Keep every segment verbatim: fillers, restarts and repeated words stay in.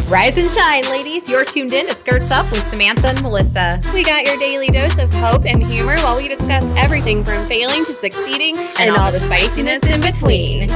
Rise and shine, ladies. You're tuned in to Skirts Up with Samantha and Melissa. We got your daily dose of hope and humor while we discuss everything from failing to succeeding and, and all, all the spiciness in between.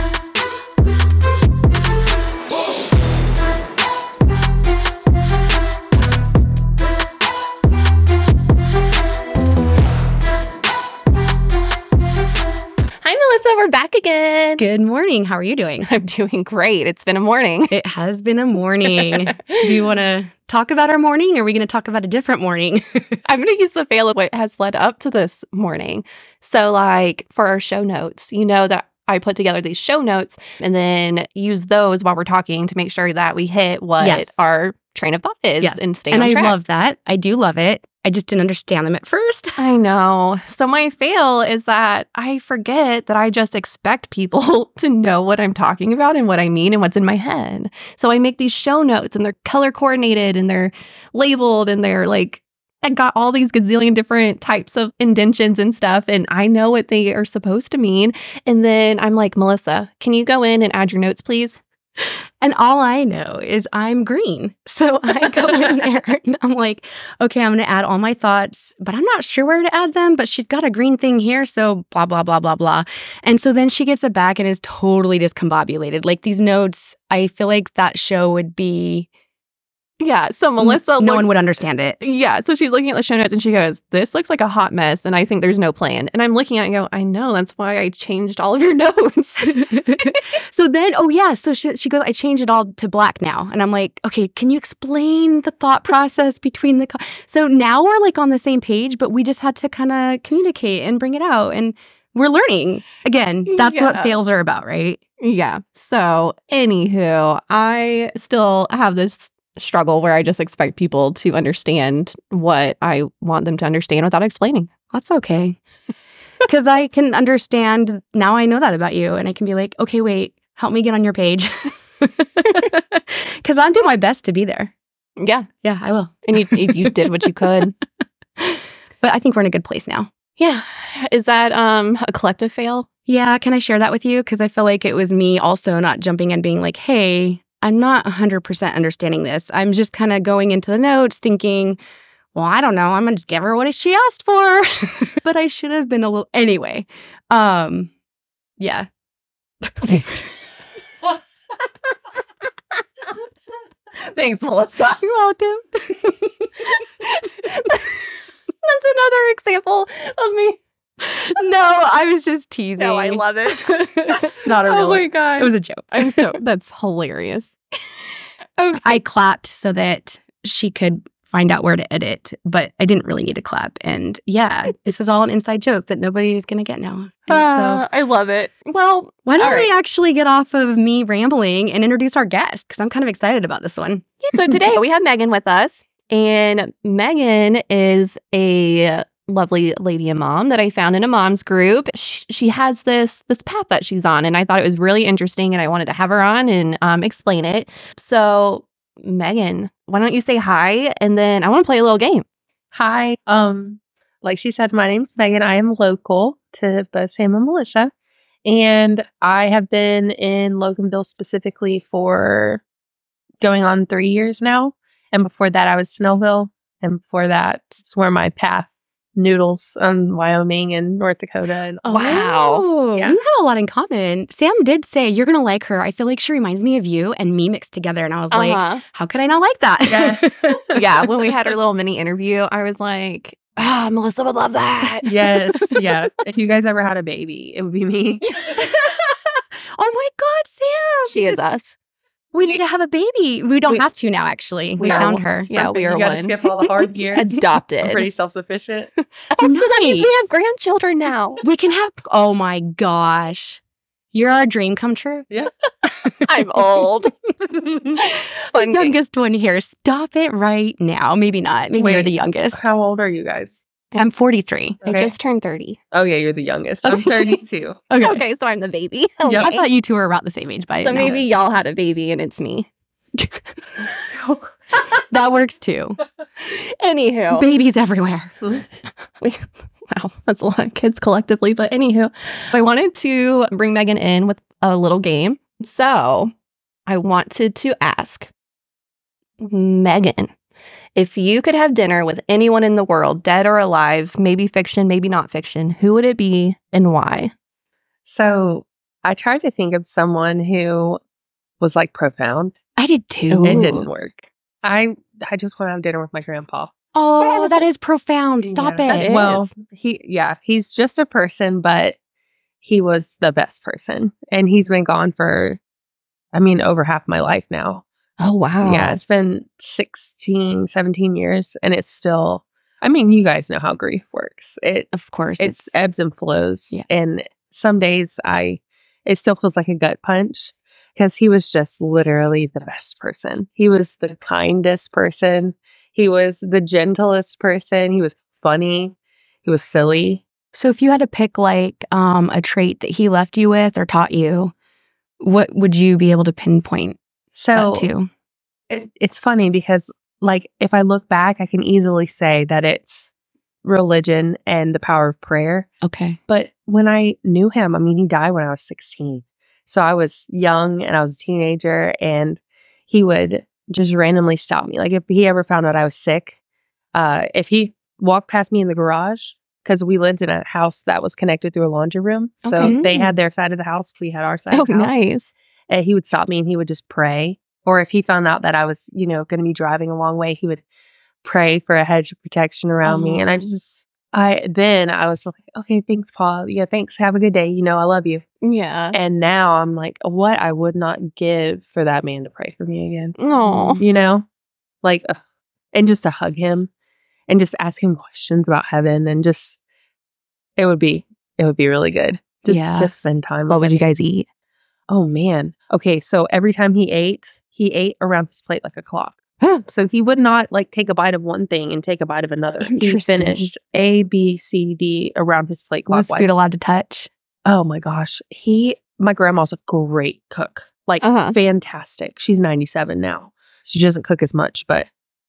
Hi, Melissa. We're back again. Good morning. How are you doing? I'm doing great. It's been a morning. It has been a morning. Do you want to talk about our morning, or are we going to talk about a different morning? I'm going to use the fail of what has led up to this morning. So, like, for our show notes, you know that I put together these show notes and then use those while we're talking to make sure that we hit what yes. our train of thought is yes. and stay and on I track. love that. I do love it. I just didn't understand them at first. I know. So my fail is that I forget that I just expect people to know what I'm talking about and what I mean and what's in my head. So I make these show notes and they're color coordinated and they're labeled and they're like, I got all these gazillion different types of indentions and stuff, and I know what they are supposed to mean. And then I'm like, Melissa, can you go in and add your notes, please? And all I know is I'm green. So I go in there and I'm like, okay, I'm going to add all my thoughts, but I'm not sure where to add them. But she's got a green thing here. So blah, blah, blah, blah, blah. And so then she gets it back and is totally discombobulated. Like these notes, I feel like that show would be... Yeah, so Melissa... No looks, one would understand it. Yeah, so she's looking at the show notes and she goes, this looks like a hot mess and I think there's no plan. And I'm looking at it and go, I know, that's why I changed all of your notes. So then, oh yeah, so she, she goes, I changed it all to black now. And I'm like, okay, can you explain the thought process between the... Co-? So now we're like on the same page, but we just had to kind of communicate and bring it out. And we're learning. Again, that's yeah. what fails are about, right? Yeah. So anywho, I still have this struggle where I just expect people to understand what I want them to understand without explaining. That's okay. Because I can understand, now I know that about you, and I can be like, okay, wait, help me get on your page. Because I'll do my best to be there. Yeah. Yeah, I will. And you, you did what you could. But I think we're in a good place now. Yeah. Is that um, a collective fail? Yeah. Can I share that with you? Because I feel like it was me also not jumping in being like, hey, I'm not one hundred percent understanding this. I'm just kind of going into the notes thinking, well, I don't know. I'm going to just give her what she asked for. But I should have been a little... Anyway. Um, yeah. Thanks, Melissa. You're welcome. That's another example of me. No, I was just teasing. No, I love it. Not a real... Oh my God. It was a joke. I'm so... That's hilarious. Okay. I clapped so that she could find out where to edit, but I didn't really need to clap. And yeah, this is all an inside joke that nobody's going to get now. Uh, so, I love it. Well, why don't right. we actually get off of me rambling and introduce our guest? Because I'm kind of excited about this one. Yeah, so today we have Megan with us. And Megan is a lovely lady and mom that I found in a mom's group. She, she has this this path that she's on, and I thought it was really interesting, and I wanted to have her on and um, explain it. So, Megan, why don't you say hi, and then I want to play a little game. Hi. Um, like she said, my name's Megan. I am local to both Sam and Melissa, and I have been in Loganville specifically for going on three years now. And before that, I was Snellville, and before that, it's where my path noodles in Wyoming and North Dakota. And oh, wow. Yeah. We have a lot in common. Sam did say, you're going to like her. I feel like she reminds me of you and me mixed together. And I was uh-huh. like, how could I not like that? Yes. Yeah. When we had our little mini interview, I was like, ah, Melissa would love that. Yes. Yeah. If you guys ever had a baby, it would be me. Oh my God, Sam. She is us. We need to have a baby. We don't we, have to now, actually. We, we found her. Yeah, we are you one. You gotta skip all the hard years. Adopted. I'm pretty self-sufficient. Nice. So that means we have grandchildren now. We can have... Oh my gosh. You're our dream come true. Yeah. I'm old. The youngest one here. Stop it right now. Maybe not. Maybe Wait, you're the youngest. How old are you guys? I'm forty-three. Okay. I just turned thirty. Oh, yeah, you're the youngest. I'm thirty-two. Okay. Okay, so I'm the baby. Okay. Yep. I thought you two were about the same age by So maybe y'all had a baby and it's me. That works too. Anywho. Babies everywhere. we, wow, that's a lot of kids collectively. But anywho, I wanted to bring Megan in with a little game. So I wanted to ask, Megan, if you could have dinner with anyone in the world, dead or alive, maybe fiction, maybe not fiction, who would it be and why? So I tried to think of someone who was like profound. I did too. It didn't work. I I just want to have dinner with my grandpa. Oh, that is profound. Stop Yeah. it. Well, he yeah, he's just a person, but he was the best person. And he's been gone for, I mean, over half my life now. Oh, wow. Yeah, it's been sixteen, seventeen years, and it's still, I mean, you guys know how grief works. It Of course. It's ebbs and flows. Yeah. And some days I, it still feels like a gut punch because he was just literally the best person. He was the kindest person. He was the gentlest person. He was funny. He was silly. So if you had to pick like um, a trait that he left you with or taught you, what would you be able to pinpoint So that to? it, it's funny because, like, if I look back, I can easily say that it's religion and the power of prayer. Okay. But when I knew him, I mean, he died when I was sixteen. So I was young and I was a teenager, and he would just randomly stop me. Like, if he ever found out I was sick, uh, if he walked past me in the garage, because we lived in a house that was connected through a laundry room. So Okay. they had their side of the house, we had our side Oh, of the house. nice. Uh, he would stop me and he would just pray. Or if he found out that I was, you know, going to be driving a long way, he would pray for a hedge of protection around me. And I Oh. just, I, then I was like, okay, thanks, Paul. Yeah, thanks. Have a good day. You know, I love you. Yeah. And now I'm like, what I would not give for that man to pray for me again. Oh. You know, like, uh, and just to hug him and just ask him questions about heaven, and just, it would be, it would be really good. Just Yeah. to spend time What with would him. you guys eat? Oh man. Okay, so every time he ate, he ate around his plate like a clock. So he would not like take a bite of one thing and take a bite of another. He Interesting. finished A, B, C, D around his plate Was clockwise. food allowed to touch? Oh my gosh. He, my grandma's a great cook. Like, Uh-huh. fantastic. She's ninety-seven now. She doesn't cook as much, but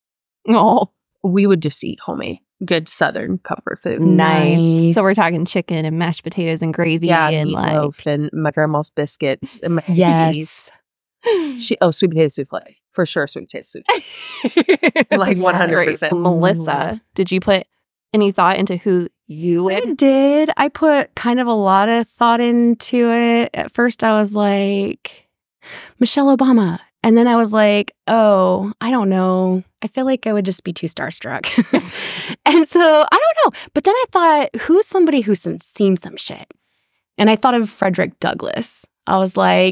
Oh, we would just eat homemade, good Southern comfort food. nice. Nice. So we're talking chicken and mashed potatoes and gravy Yeah, and like meatloaf and my grandma's biscuits and my Haggis. Yes. She, oh, sweet potato souffle. For sure, sweet potato souffle. Like Yeah, one hundred great. percent. Melissa, did you put any thought into who you I would? did. I put kind of a lot of thought into it. At first, I was like, Michelle Obama. And then I was like, oh, I don't know. I feel like I would just be too starstruck. And so I don't know. But then I thought, who's somebody who's some, seen some shit? And I thought of Frederick Douglass. I was like,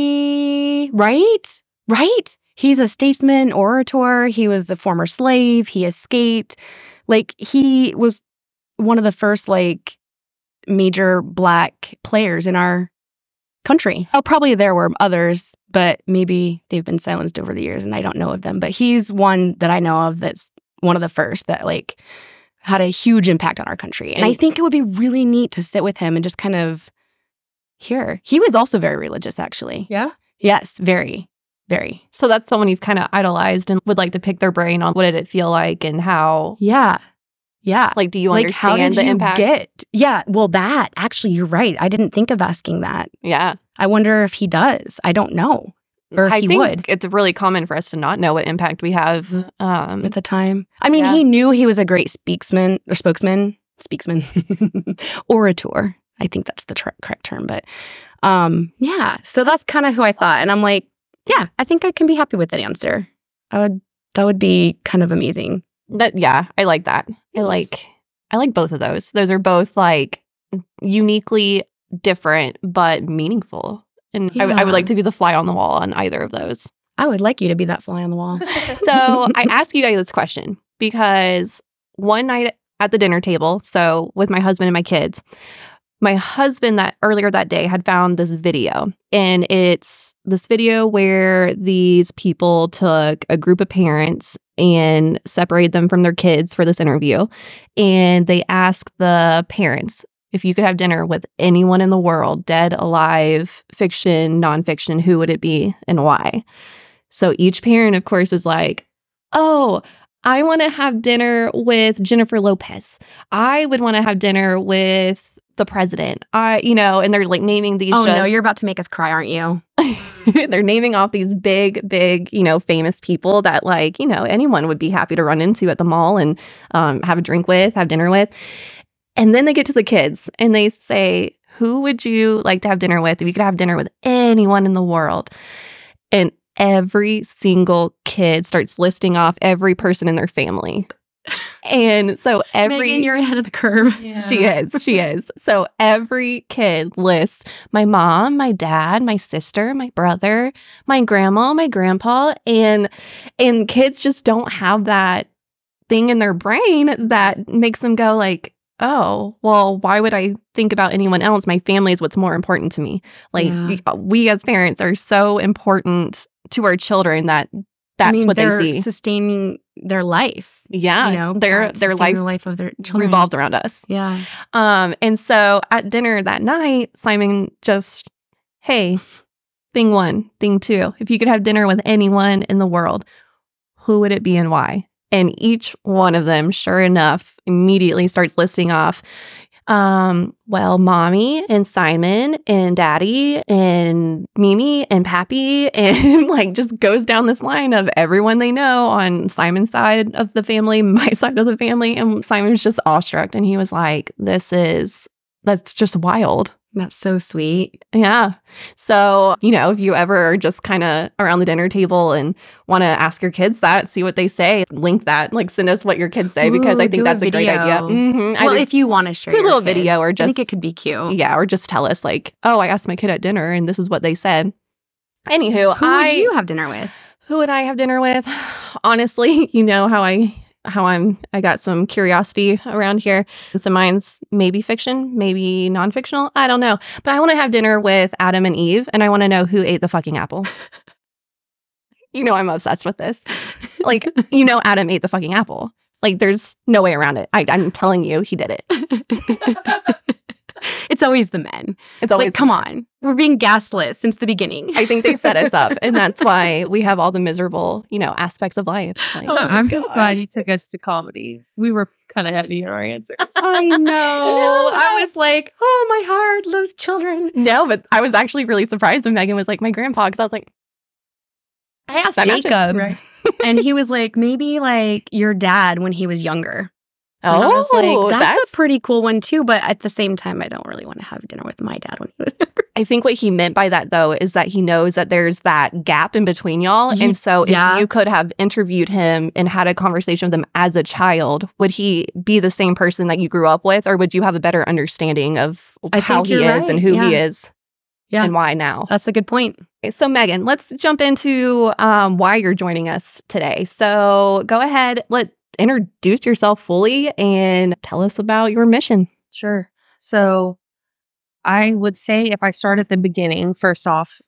he, right? Right? He's a statesman, orator. He was a former slave. He escaped. Like, he was one of the first, like, major Black players in our country. Oh, probably there were others, but maybe they've been silenced over the years and I don't know of them. But he's one that I know of that's one of the first that, like, had a huge impact on our country. And I think it would be really neat to sit with him and just kind of hear. He was also very religious, actually. Yeah. Yes, very, very. So that's someone you've kind of idolized and would like to pick their brain on what did it feel like and how, Yeah. Yeah. like, do you like, understand how did the you impact? get? Yeah, well, that actually, you're right. I didn't think of asking that. Yeah. I wonder if he does. I don't know. Or if I he think would it's really common for us to not know what impact we have. Um, at the time. I mean, Yeah. he knew he was a great speaksman or spokesman, speaksman, orator. I think that's the tr- correct term. But um, yeah, so that's kind of who I thought. And I'm like, yeah, I think I can be happy with that answer. I would. That would be kind of amazing. that yeah, I like that. I like I like both of those. Those are both like uniquely different but meaningful. And I, I Yeah. would like to be the fly on the wall on either of those. I would like you to be that fly on the wall. So I ask you guys this question because one night at the dinner table, so with my husband and my kids, my husband that earlier that day had found this video, and it's this video where these people took a group of parents and separated them from their kids for this interview. And they asked the parents, if you could have dinner with anyone in the world, dead, alive, fiction, nonfiction, who would it be and why? So each parent, of course, is like, oh, I want to have dinner with Jennifer Lopez. I would want to have dinner with the president. I, you know, and they're like naming these. Oh just, no, you're about to make us cry, aren't you? they're naming off these big, big, you know, famous people that like, you know, anyone would be happy to run into at the mall and um, have a drink with, have dinner with. And then they get to the kids and they say, who would you like to have dinner with if you could have dinner with anyone in the world? And every single kid starts listing off every person in their family. And so every Megan, you're ahead of the curve. Yeah. she is, she is. So every kid lists my mom, my dad, my sister, my brother, my grandma, my grandpa, and and kids just don't have that thing in their brain that makes them go like, oh, well, why would I think about anyone else? My family is what's more important to me. Like Yeah. we, we as parents are so important to our children that that's I mean, what they they're see. sustaining their life. Yeah, You know, their parents their sustain life the life of their children. revolves around us. Yeah. Um, and so at dinner that night, Simon just, hey, thing one, thing two, if you could have dinner with anyone in the world, who would it be and why? And each one of them, sure enough, immediately starts listing off, um, well, mommy and Simon and daddy and Mimi and Pappy, and like just goes down this line of everyone they know on Simon's side of the family, my side of the family. And Simon was just awestruck. And he was like, this is, that's just wild. That's so sweet. Yeah. So, you know, if you ever are just kind of around the dinner table and want to ask your kids that, see what they say, link that, like send us what your kids say, because Ooh, I think do a that's a great idea. video. Mm-hmm. Well, if you want to share do a your little kids, video or I think just- it could be cute. yeah, or just tell us like, oh, I asked my kid at dinner and this is what they said. Anywho, Who I, would you have dinner with? who would I have dinner with? Honestly, you know how I how I'm I got some curiosity around here. So mine's maybe fiction, maybe non-fictional. I don't know. But I want to have dinner with Adam and Eve, and I want to know who ate the fucking apple. You know I'm obsessed with this. Like, you know Adam ate the fucking apple. Like, there's no way around it. I, I'm telling you, he did it. It's always the men. It's always Like, come on. We're being gaslit since the beginning. I think they set us up, and that's why we have all the miserable, you know, aspects of life. Like, Oh, I'm just glad you took us to comedy. We were kind of heavy in our answers. I know. I was like, oh, my heart loves children. no, but I was actually really surprised when Megan was like, my grandpa, because I was like, I asked That matches, Jacob, right? and he was like, maybe like your dad when he was younger. oh, And I was like, that's, a pretty cool one too. But at the same time, I don't really want to have dinner with my dad when he was younger. I think what he meant by that, though, is that he knows that there's that gap in between y'all. Ye- And so yeah. if you could have interviewed him and had a conversation with him as a child, would he be the same person that you grew up with? Or would you have a better understanding of I how think he you're is and right, who he yeah. is Yeah. and why now? That's a good point. Okay, so, Megan, let's jump into um, why you're joining us today. So go ahead, let introduce yourself fully and tell us about your mission. Sure. So I would say if I start at the beginning, first off,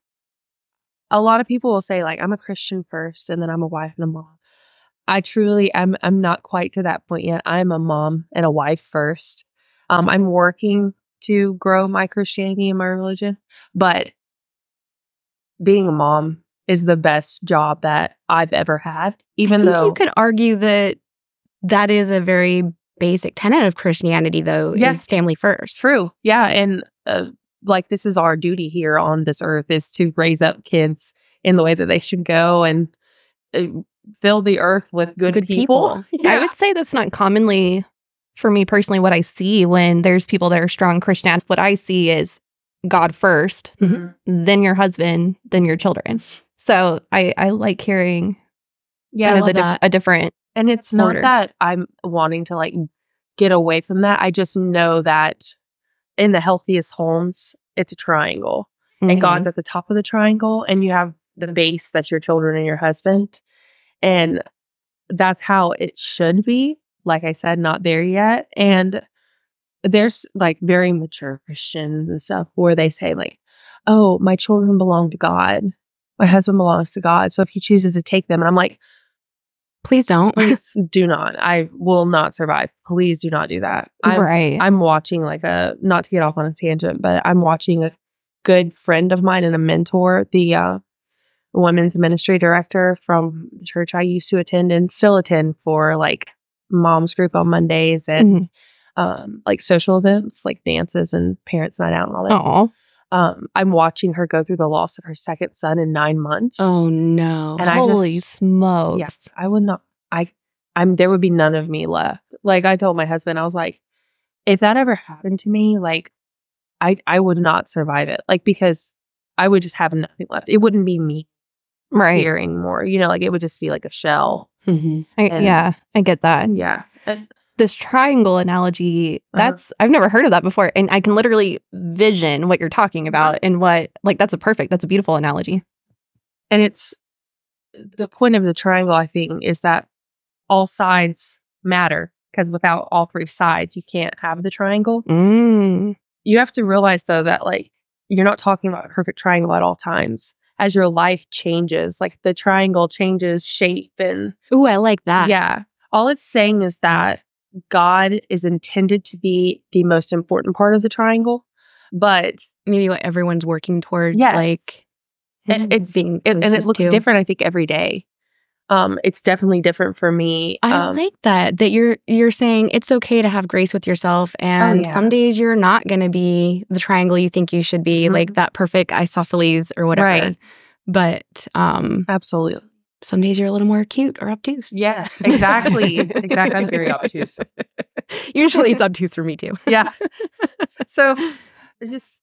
a lot of people will say like, I'm a Christian first and then I'm a wife and a mom. I truly am I'm not quite to that point yet. I'm a mom and a wife first. Um, I'm working to grow my Christianity and my religion, but being a mom is the best job that I've ever had, even I think though you could argue that that is a very basic tenet of Christianity, though, Yeah. is family first. True. Yeah. And uh, like, this is our duty here on this earth is to raise up kids in the way that they should go and uh, fill the earth with good, Good people. people. I would say that's not commonly, for me personally, what I see when there's people that are strong Christians. What I see is God first, Mhm. then your husband, then your children. So I, I like hearing Yeah. kind I of the love dif- that. a different. And it's not order. that I'm wanting to like get away from that. I just know that in the healthiest homes, it's a triangle. And Mhm. God's at the top of the triangle, and you have the base that's your children and your husband. And that's how it should be. Like I said, not there yet. And there's like very mature Christians and stuff where they say, like, oh, my children belong to God. My husband belongs to God. So if he chooses to take them, and I'm like, Please don't. please do not. I will not survive. Please do not do that. I'm, right. I'm watching like a, not to get off on a tangent, but I'm watching a good friend of mine and a mentor, the uh, women's ministry director from the church I used to attend and still attend for like mom's group on Mondays and Mhm. um, like social events, like dances and parents' night out and all that. Oh, Um, I'm watching her go through the loss of her second son in nine months. Oh no. And I holy just- smokes! Yes, I would not. I, I'm. There would be none of me left. Like I told my husband, I was like, if that ever happened to me, like, I, I would not survive it. Like because I would just have nothing left. It wouldn't be me Right? here anymore. You know, like it would just be like a shell. Mhm. I, And- yeah, I get that. Yeah. And This triangle analogy, Uh-huh. that's I've never heard of that before, and I can literally vision what you're talking about and what like that's a perfect, that's a beautiful analogy. and it's the point of the triangle. I think is that all sides matter because without all three sides, you can't have the triangle. Mm. You have to realize though that like you're not talking about a perfect triangle at all times. As your life changes, like the triangle changes shape and Ooh, I like that. yeah. All it's saying is that God is intended to be the most important part of the triangle, but Maybe what everyone's working towards, Yes. like it, it's being it, and it closest looks to. different. I think every day, um, it's definitely different for me. I um, like that. That you're you're saying it's okay to have grace with yourself, and yeah. some days you're not going to be the triangle you think you should be, Mhm. like that perfect isosceles or whatever. Right. But um, absolutely. some days you're a little more cute or obtuse. Yeah, exactly. Exactly. I'm very obtuse. Usually it's obtuse for me too. Yeah. So it's just,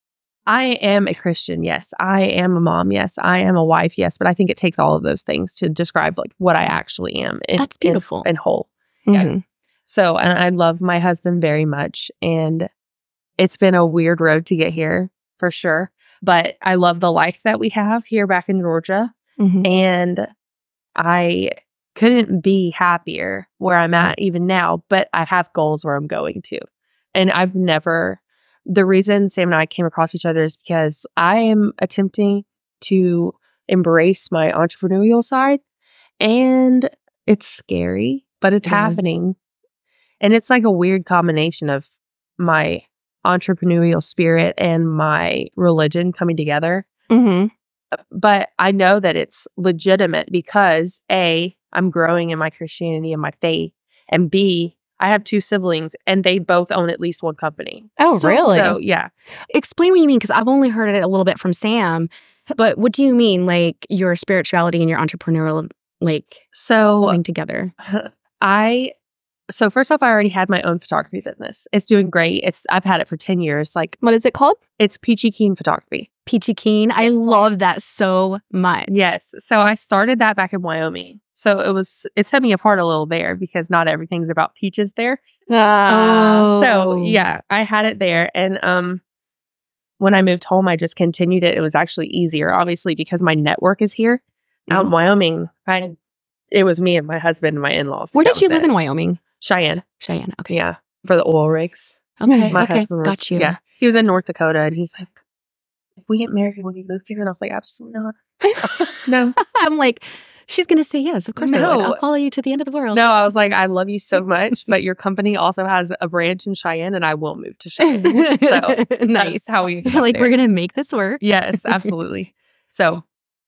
I am a Christian. Yes. I am a mom. Yes. I am a wife. Yes. But I think it takes all of those things to describe like what I actually am. In, That's beautiful. And whole. Yeah. Mhm. So, and I love my husband very much. And it's been a weird road to get here for sure. But I love the life that we have here back in Georgia. Mhm. And I couldn't be happier where I'm at even now, but I have goals where I'm going to. And I've never, the reason Sam and I came across each other is because I am attempting to embrace my entrepreneurial side. And it's scary, but it's It is. happening. And it's like a weird combination of my entrepreneurial spirit and my religion coming together. Mhm. But I know that it's legitimate because A, I'm growing in my Christianity and my faith, and B, I have two siblings and they both own at least one company. Oh, So- really? So yeah. Explain what you mean, because I've only heard it a little bit from Sam. But what do you mean, like your spirituality and your entrepreneurial, like So coming together? I so first off, I already had my own photography business. It's doing great. It's I've had it for ten years. Like What is it called? it's Peachy Keen Photography. Peachy Keen. I love that so much. Yes. So I started that back in Wyoming. So it was it set me apart a little there because not everything's about peaches there. Ah. So Oh. yeah, I had it there. And um when I moved home, I just continued it. It was actually easier, obviously, because my network is here. Out in Wyoming, I it was me and my husband and my in-laws. Where That did you was live it. in Wyoming? Cheyenne. Cheyenne. Okay. Yeah. For the oil rigs. Okay. My okay. husband was Got you. yeah. He was in North Dakota and he's like, if we get married, will you move here? And I was like, absolutely not. No. I'm like, she's gonna say yes. Of course I would. No. I'll follow you to the end of the world. No, I was like, I love you so much, but your company also has a branch in Cheyenne and I will move to Cheyenne. So Nice. that's how we got like there. we're gonna make this work. Yes, absolutely. So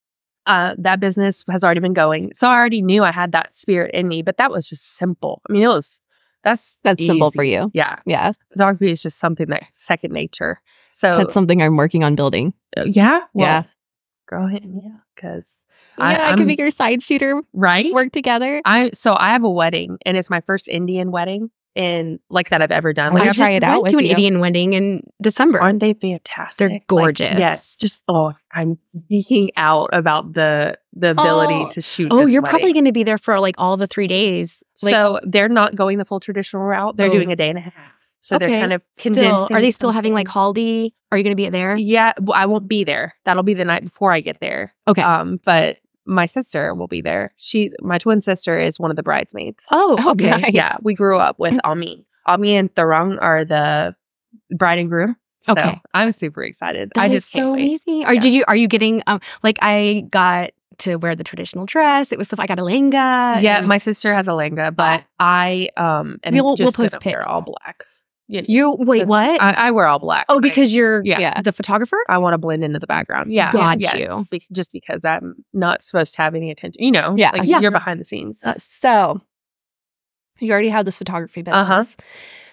uh, that business has already been going. So I already knew I had that spirit in me, but that was just simple. I mean, it was, that's That's simple easy. for you. Yeah. Yeah. Photography is just something that second nature. So That's something I'm working on building. uh, yeah. Well, Yeah. Girl, hit me up because Yeah, I, I, I'm can be your side shooter. right. Work together. I, so I have a wedding and it's my first Indian wedding in like that I've ever done. I Like wanna I've try just- it out went to with an you. Indian wedding in December. Aren't they fantastic? They're Like, gorgeous. yes. Just oh, I'm geeking out about the the ability Oh. to shoot. Oh, this you're wedding. probably going to be there for like all the three days. Like, so they're not going the full traditional route. They're Oh. doing a day and a half. So okay. they're kind of still, condensing. are they still having like something. haldi? Are you going to be there? Yeah, well, I won't be there. That'll be the night before I get there. Okay. Um, but my sister will be there. She, my twin sister, is one of the bridesmaids. oh, Oh, okay. nice. Yeah, we grew up with Ami. Ami and Tharang are the bride and groom. So Okay. I'm super excited. That I is just can't so wait. amazing. Are Yeah. did you? Are you getting? Um, like I got to wear the traditional dress. It was stuff. I got a lehenga. Yeah, and my sister has a lehenga, but I um and We'll- we'll just post couldn't wear pics. all black. You know, you wait. What? I, I wear all black. oh, I- because you're Yeah. Yeah. the photographer. I want to blend into the background. Yeah. Got yes, you. be- just because I'm not supposed to have any attention. You know, Yeah. like Yeah. you're behind the scenes. Uh, so you already have this photography business. Uh-huh.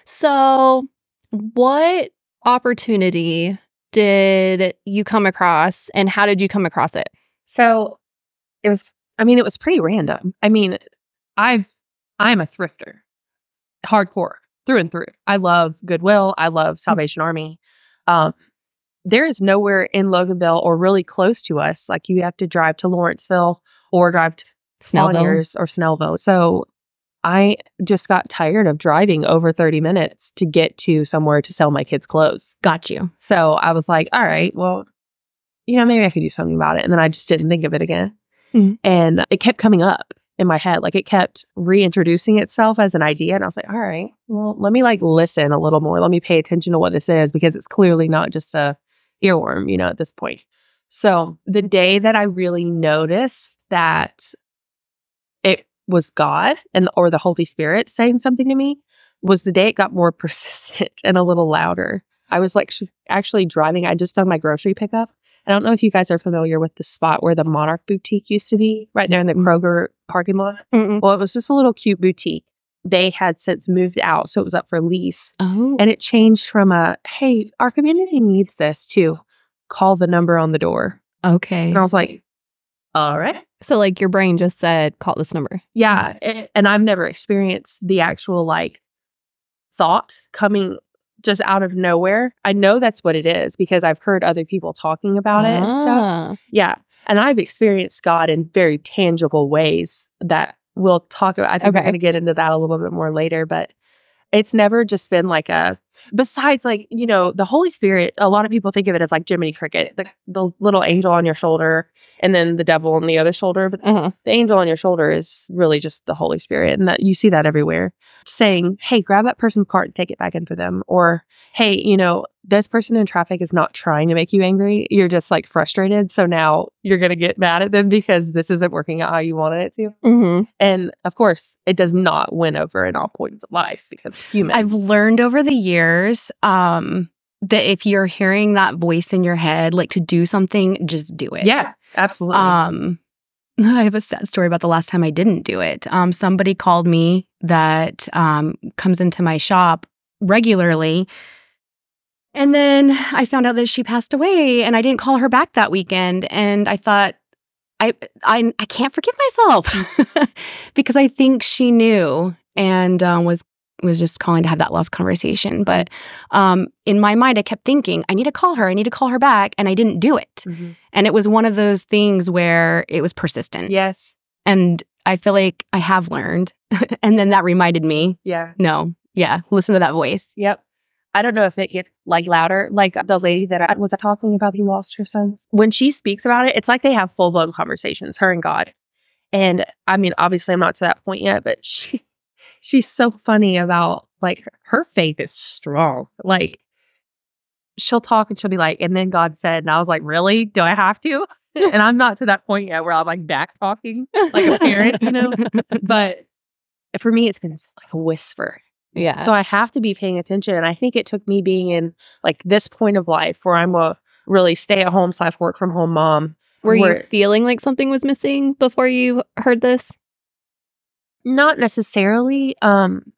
So, what opportunity did you come across, and how did you come across it? So it was, I mean, it was pretty random. I mean, I've, I'm a thrifter, hardcore, through and through. I love Goodwill. I love Salvation Army. Um, there is nowhere in Loganville or really close to us. Like you have to drive to Lawrenceville or drive to Snellville. Conyers or Snellville. So I just got tired of driving over thirty minutes to get to somewhere to sell my kids' clothes. Got you. So I was like, all right, well, you know, maybe I could do something about it. And then I just didn't think of it again. Mhm. And it kept coming up in my head. Like it kept reintroducing itself as an idea. And I was like, all right, well, let me like listen a little more. Let me pay attention to what this is, because it's clearly not just a earworm, you know, at this point. So the day that I really noticed that it was God and or the Holy Spirit saying something to me was the day it got more persistent and a little louder. I was like sh- actually driving. I just done my grocery pickup. I don't know if you guys are familiar with the spot where the Monarch Boutique used to be, right there in the Kroger parking lot. Mm-mm. Well, it was just a little cute boutique. They had since moved out, so it was up for lease. Oh. And it changed from a, hey, our community needs this, to call the number on the door. Okay. And I was like, all right. So, like, your brain just said, call this number. Yeah. a- And I've never experienced the actual like thought coming just out of nowhere. I know that's what it is because I've heard other people talking about it and stuff. Ah. Yeah. And I've experienced God in very tangible ways that we'll talk about. I think we're Okay. going to get into that a little bit more later, but it's never just been like a, besides like, you know, the Holy Spirit, a lot of people think of it as like Jiminy Cricket, the, the little angel on your shoulder and then the devil on the other shoulder. But Uh-huh. the angel on your shoulder is really just the Holy Spirit. And that you see that everywhere, saying, hey, grab that person's cart and take it back in for them. Or, hey, you know, this person in traffic is not trying to make you angry. You're just like frustrated. So now you're going to get mad at them because this isn't working out how you wanted it to. Mm-hmm. And of course, it does not win over in all points of life because humans. I've learned over the years um, that if you're hearing that voice in your head, like to do something, just do it. Yeah, absolutely. Um, I have a sad story about the last time I didn't do it. Um, somebody called me that um, comes into my shop regularly. And then I found out that she passed away and I didn't call her back that weekend. And I thought, I I, I can't forgive myself because I think she knew and um, was was just calling to have that last conversation. But um, in my mind, I kept thinking, I need to call her. I need to call her back. And I didn't do it. Mhm. And it was one of those things where it was persistent. Yes. And I feel like I have learned. And then that reminded me, Yeah. no, yeah, listen to that voice. Yep. I don't know if it gets like louder. Like the lady that I was talking about who lost her sons. When she speaks about it, it's like they have full blown conversations, her and God. And I mean, obviously, I'm not to that point yet, but she she's so funny about like her faith is strong. Like she'll talk and she'll be like, and then God said, and I was like, really? Do I have to? And I'm not to that point yet where I'm like back talking like a parent, you know. But for me, it's been like a whisper. Yeah. So I have to be paying attention. And I think it took me being in like this point of life where I'm a really stay at home slash work from home mom. Were you where- feeling like something was missing before you heard this? Not necessarily. Um,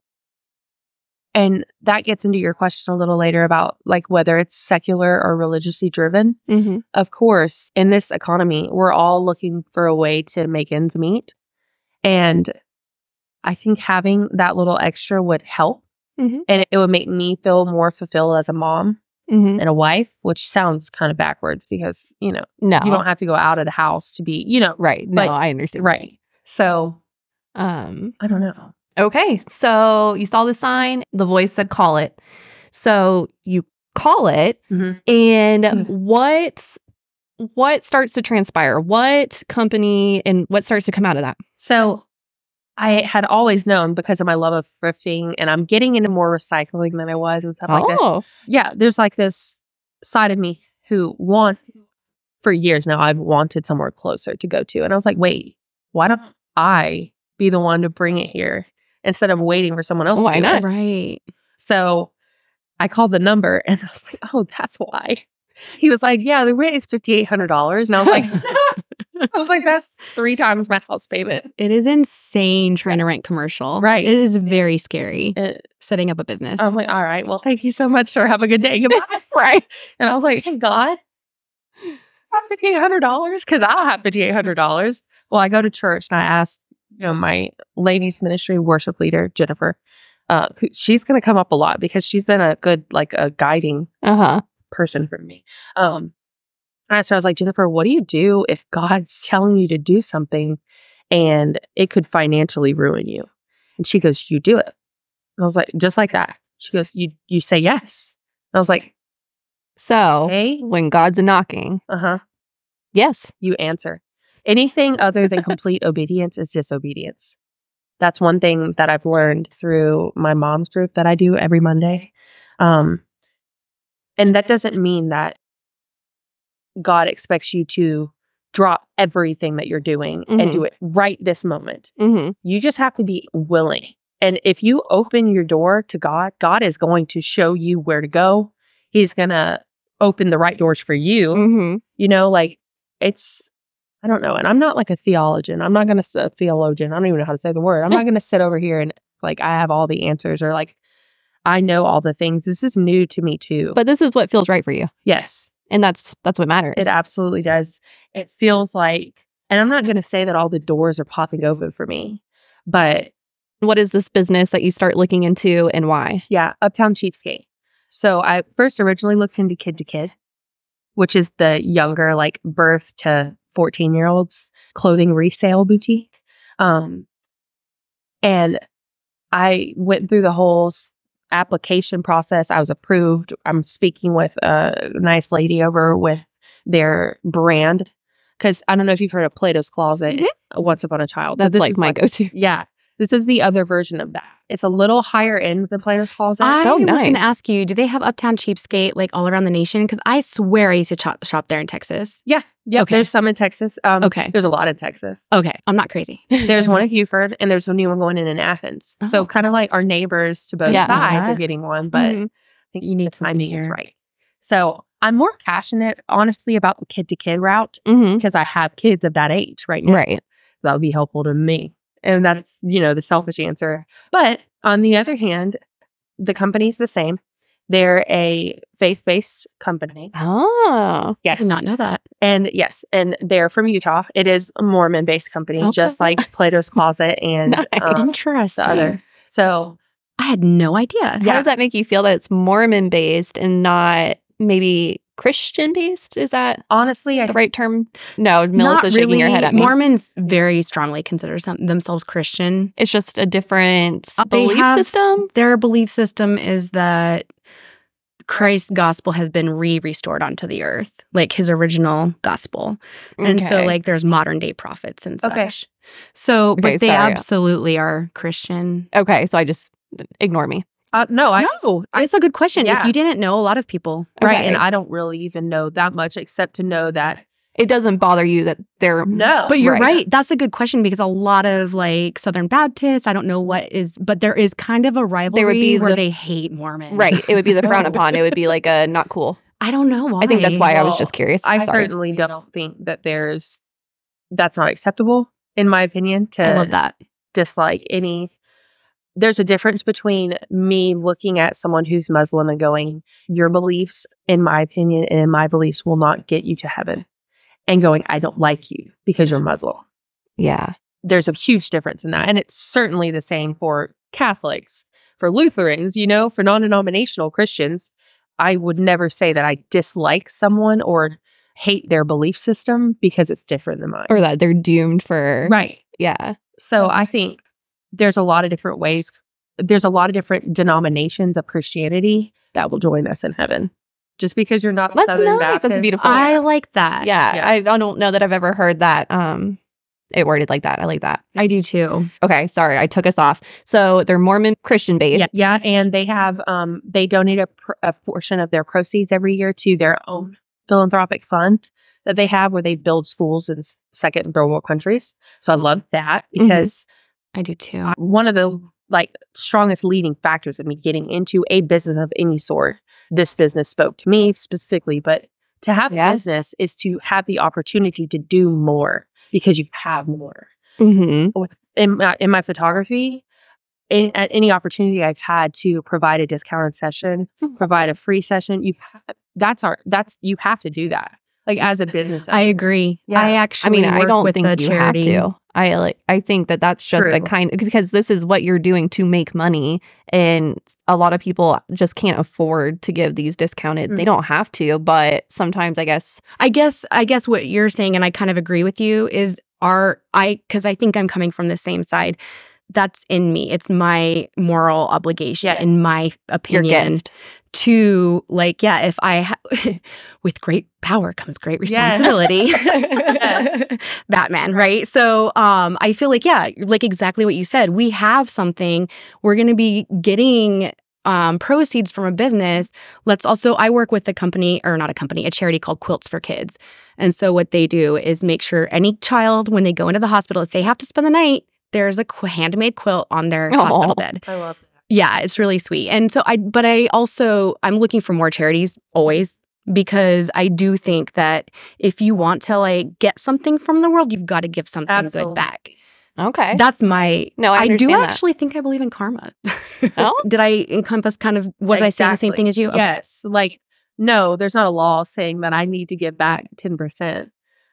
and that gets into your question a little later about like whether it's secular or religiously driven. Mm-hmm. Of course, in this economy, we're all looking for a way to make ends meet. And I think having that little extra would help. Mhm. And it, it would make me feel more fulfilled as a mom Mm-hmm. and a wife, which sounds kind of backwards because, you know, No. you don't have to go out of the house to be, you know, Right. No, but- I understand. right. So Um. I don't know. Okay. So you saw the sign. The voice said, "Call it." So you call it, Mhm. and Mhm. what what starts to transpire? What company and what starts to come out of that? So I had always known because of my love of thrifting and I'm getting into more recycling than I was and stuff like this. Oh. Yeah, there's like this side of me who want for years now I've wanted somewhere closer to go to. And I was like, wait, why don't I be the one to bring it here instead of waiting for someone else Why to do not? it? Right. So I called the number and I was like, oh, that's why. He was like, yeah, the rent is fifty-eight hundred dollars. And I was like, I was like, that's three times my house payment. It is insane trying to rent commercial. Right. It is very scary Uh, setting up a business. I'm like, all right, well, thank you so much, sir. Have a good day. Goodbye. Right. And I was like, hey, God, I have fifty-eight hundred dollars because I'll have fifty-eight hundred dollars. Well, I go to church and I ask, you know, my ladies ministry worship leader, Jennifer, uh, who, she's going to come up a lot because she's been a good, like a guiding Uh-huh. person for me. Um, and so I was like, Jennifer, what do you do if God's telling you to do something and it could financially ruin you? And she goes, you do it. And I was like, just like that. She goes, you you say yes. And I was like, So hey, when God's a knocking, uh-huh, yes. you answer. Anything other than complete obedience is disobedience. That's one thing that I've learned through my mom's group that I do every Monday. Um, and that doesn't mean that God expects you to drop everything that you're doing Mhm. and do it right this moment. Mm-hmm. You just have to be willing. And if you open your door to God, God is going to show you where to go. He's going to open the right doors for you. Mm-hmm. You know, like it's, I don't know. And I'm not like a theologian. I'm not going to, a theologian. I don't even know how to say the word. I'm not going to sit over here and like, I have all the answers or like, I know all the things. This is new to me too. But this is what feels right for you. yes, And that's that's what matters. it absolutely does. It feels like, and I'm not going to say that all the doors are popping open for me, but What is this business that you start looking into and why? yeah, Uptown Cheapskate. So I first originally looked into Kid to Kid, which is the younger, like birth to fourteen year olds clothing resale boutique. Um, and I went through the whole s- application process. I was approved. I'm speaking with a nice lady over with their brand. Cause I don't know if you've heard of Plato's Closet, Mhm. Once Upon a Child. So That's this like is my go-to. yeah. This is the other version of that. It's a little higher end than Plato's Closet. I Oh, was going nice. to ask you, do they have Uptown Cheapskate like all around the nation? Because I swear I used to shop, shop there in Texas. Yeah. Yep. Okay. There's some in Texas. Um, Okay. There's a lot in Texas. Okay, I'm not crazy. There's one in Beaufort and there's a new one going in in Athens. Oh. So kind of like our neighbors to both Yeah. sides are That- getting one, but Mhm. I think You need the timing is here. right. So I'm more passionate, honestly, about the kid to kid route Mhm. because I have kids of that age right now. Right. That would be helpful to me. And that's, you know, the selfish answer. But on the other hand, the company's the same. They're a faith-based company. Oh. I Yes. did not know that. And yes, and they're from Utah. It is a Mormon-based company, Okay. just like Plato's Closet and Nice. um, Interesting. the other. So I had no idea. How Yeah. does that make you feel that it's Mormon based and not maybe Christian based? Is that honestly, I the right term? No, Not Melissa's shaking her really. head at me. Mormons very strongly consider some, themselves Christian. It's just a different Uh, they belief have- system. Their belief system is that Christ's gospel has been re-restored onto the earth, like his original gospel. And so Okay. like there's modern day prophets and such. Okay. So, Okay, but they sorry. absolutely are Christian. Okay, so I just ignore me. uh, no, I No, that's a good question. If Yeah. you didn't know, a lot of people. right, Okay. and I don't really even know that much except to know that It doesn't bother you that they're no, But you're Right. right. That's a good question because a lot of like Southern Baptists, I don't know what is, but there is kind of a rivalry be where the- they hate Mormons. right. It would be the frown Oh. upon. It would be like a not cool. I don't know why. I think that's why I was Well, just curious. I Sorry. certainly don't think that there's that's not acceptable in my opinion to I love that. dislike any. There's a difference between me looking at someone who's Muslim and going, your beliefs, in my opinion, and in my beliefs will not get you to heaven, and going, I don't like you because you're Muslim. Yeah. There's a huge difference in that. And it's certainly the same for Catholics, for Lutherans, you know, for non-denominational Christians. I would never say that I dislike someone or hate their belief system because it's different than mine. Or that they're doomed for. Right. Yeah. So I think there's a lot of different ways. There's a lot of different denominations of Christianity that will join us in heaven. Just because you're not That's Southern nice. Baptist. That's beautiful. I like that. Yeah. Yeah. I, I don't know that I've ever heard that. Um, it worded like that. I like that. I do too. Okay. Sorry. I took us off. So they're Mormon Christian based. Yeah, yeah, and they have um they donate a, pr- a portion of their proceeds every year to their own philanthropic fund that they have where they build schools in s- second and third world countries. So I love that because I do too. one of the like strongest leading factors of me getting into a business of any sort, this business spoke to me specifically, but to have Yeah. a business is to have the opportunity to do more. because you have more. Mm-hmm. In my, in my photography, in, at any opportunity I've had to provide a discounted session, provide a free session, you ha- that's our that's you have to do that. Like as a business owner. I agree. Yeah. I I actually mean, I work don't with think the you charity. have to. I like. I think that that's just a True. kind because this is what you're doing to make money, and a lot of people just can't afford to give these discounted. Mm. They don't have to, but sometimes I guess I guess I guess what you're saying, and I kind of agree with you, is our I because I think I'm coming from the same side. That's in me. It's my moral obligation, Yeah. in my your opinion, gift. to like, yeah, if I ha- with great power comes great Yes. responsibility. Yes. Batman, right? So um I feel like, yeah, like exactly what you said. We have something. We're gonna be getting um proceeds from a business. Let's also I work with a company, or not a company, a charity called Quilts for Kids. And so what they do is make sure any child, when they go into the hospital, if they have to spend the night, there's a qu- handmade quilt on their Aw. hospital bed. I love that. Yeah, it's really sweet. And so I, but I also, I'm looking for more charities always, because I do think that if you want to like get something from the world, you've got to give something Absolutely. good back. Okay. That's my, No, I I do understand that. actually think I believe in karma. Oh? Did I encompass kind of, was I saying the same Exactly. thing as you? Okay. Yes. Like, no, there's not a law saying that I need to give back ten percent,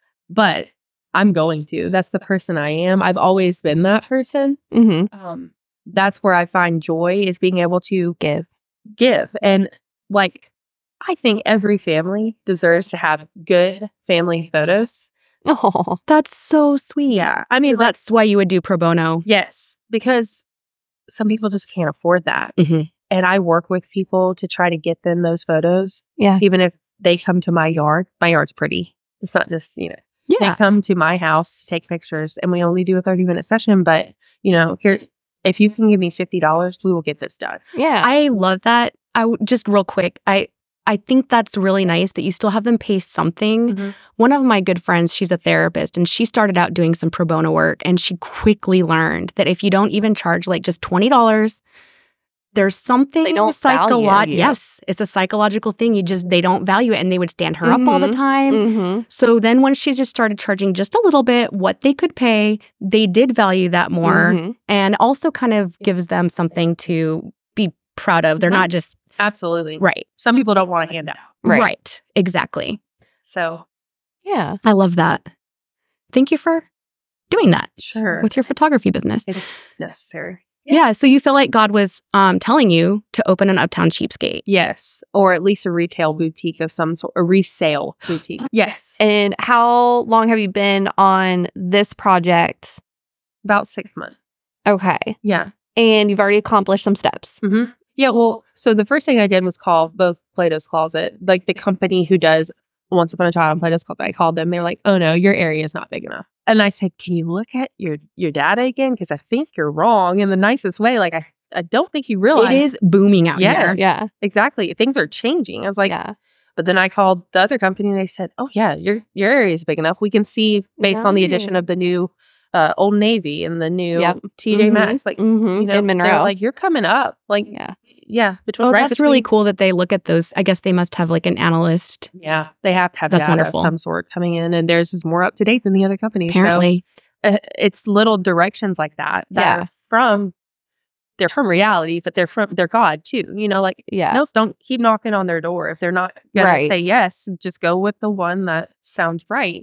but I'm going to. That's the person I am. I've always been that person. Mm-hmm. Um, that's where I find joy, is being able to Give. give. And like, I think every family deserves to have good family photos. Oh, That's so sweet. Yeah. I mean, So that's why you would do pro bono. yes, because some people just can't afford that. Mhm. And I work with people to try to get them those photos, yeah. even if they come to my yard. My yard's pretty. It's not just, you know, they Yeah. come to my house to take pictures, and we only do a thirty minute session. But, you know, here, if you can give me fifty dollars, we will get this done. Yeah. I love that. I w- just real quick. I I think that's really nice that you still have them pay something. Mhm. One of my good friends, she's a therapist, and she started out doing some pro bono work, and she quickly learned that if you don't even charge like just twenty dollars, there's something They don't psycholo- value you. Yes, it's a psychological thing. You just they don't value it, and they would stand her up all the Mhm. time. mm-hmm. So then when she just started charging just a little bit what they could pay, they did value that more, Mhm. and also kind of gives them something to be proud of. They're Mhm. not just Absolutely. right. Some people don't want a handout. Right. Right. Exactly. So, Yeah. I love that. Thank you for doing that sure. with your photography business. It's necessary. Yeah. So you feel like God was um, telling you to open an Uptown Cheapskate. Yes. Or at least a retail boutique of some sort, a resale boutique. Yes. And how long have you been on this project? About six months. Okay. Yeah. And you've already accomplished some steps. Mm-hmm. Yeah. Well, so the first thing I did was call both Plato's Closet, like the company who does Once Upon a Time Plato's Closet. I called them. They're like, "Oh no, your area is not big enough." And I said, "Can you look at your your data again? Because I think you're wrong in the nicest way. Like I, I don't think you realize It is booming out Yes. here. Yeah. exactly. Things are changing." I was like, yeah. but then I called the other company and they said, "Oh yeah, your your area is big enough. We can see based on the addition of the new uh, Old Navy and the new Yep. T J Mhm. Maxx, like Mhm. you know, In they're Monroe. like you're coming up, like yeah. yeah, between Oh, right that's really between- cool that they look at those. I guess they must have like an analyst, Yeah, they have to have That's data wonderful. of some sort coming in, and theirs is more up to date than the other companies. apparently. So uh, it's little directions like that that Yeah. are from they're from reality, but they're from they're God too. You know, like Yeah. nope, don't keep knocking on their door if they're not gonna Right. say yes. Just go with the one that sounds right.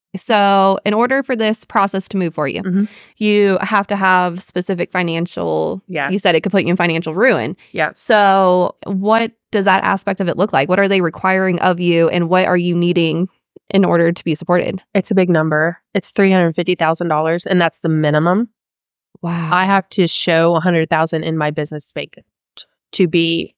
So, in order for this process to move for you, Mhm. you have to have specific financial. Yeah. You said it could put you in financial ruin. Yeah. So, what does that aspect of it look like? What are they requiring of you, and what are you needing in order to be supported? It's a big number. It's three hundred fifty thousand dollars, and that's the minimum. Wow. I have to show one hundred thousand dollars in my business vacant to be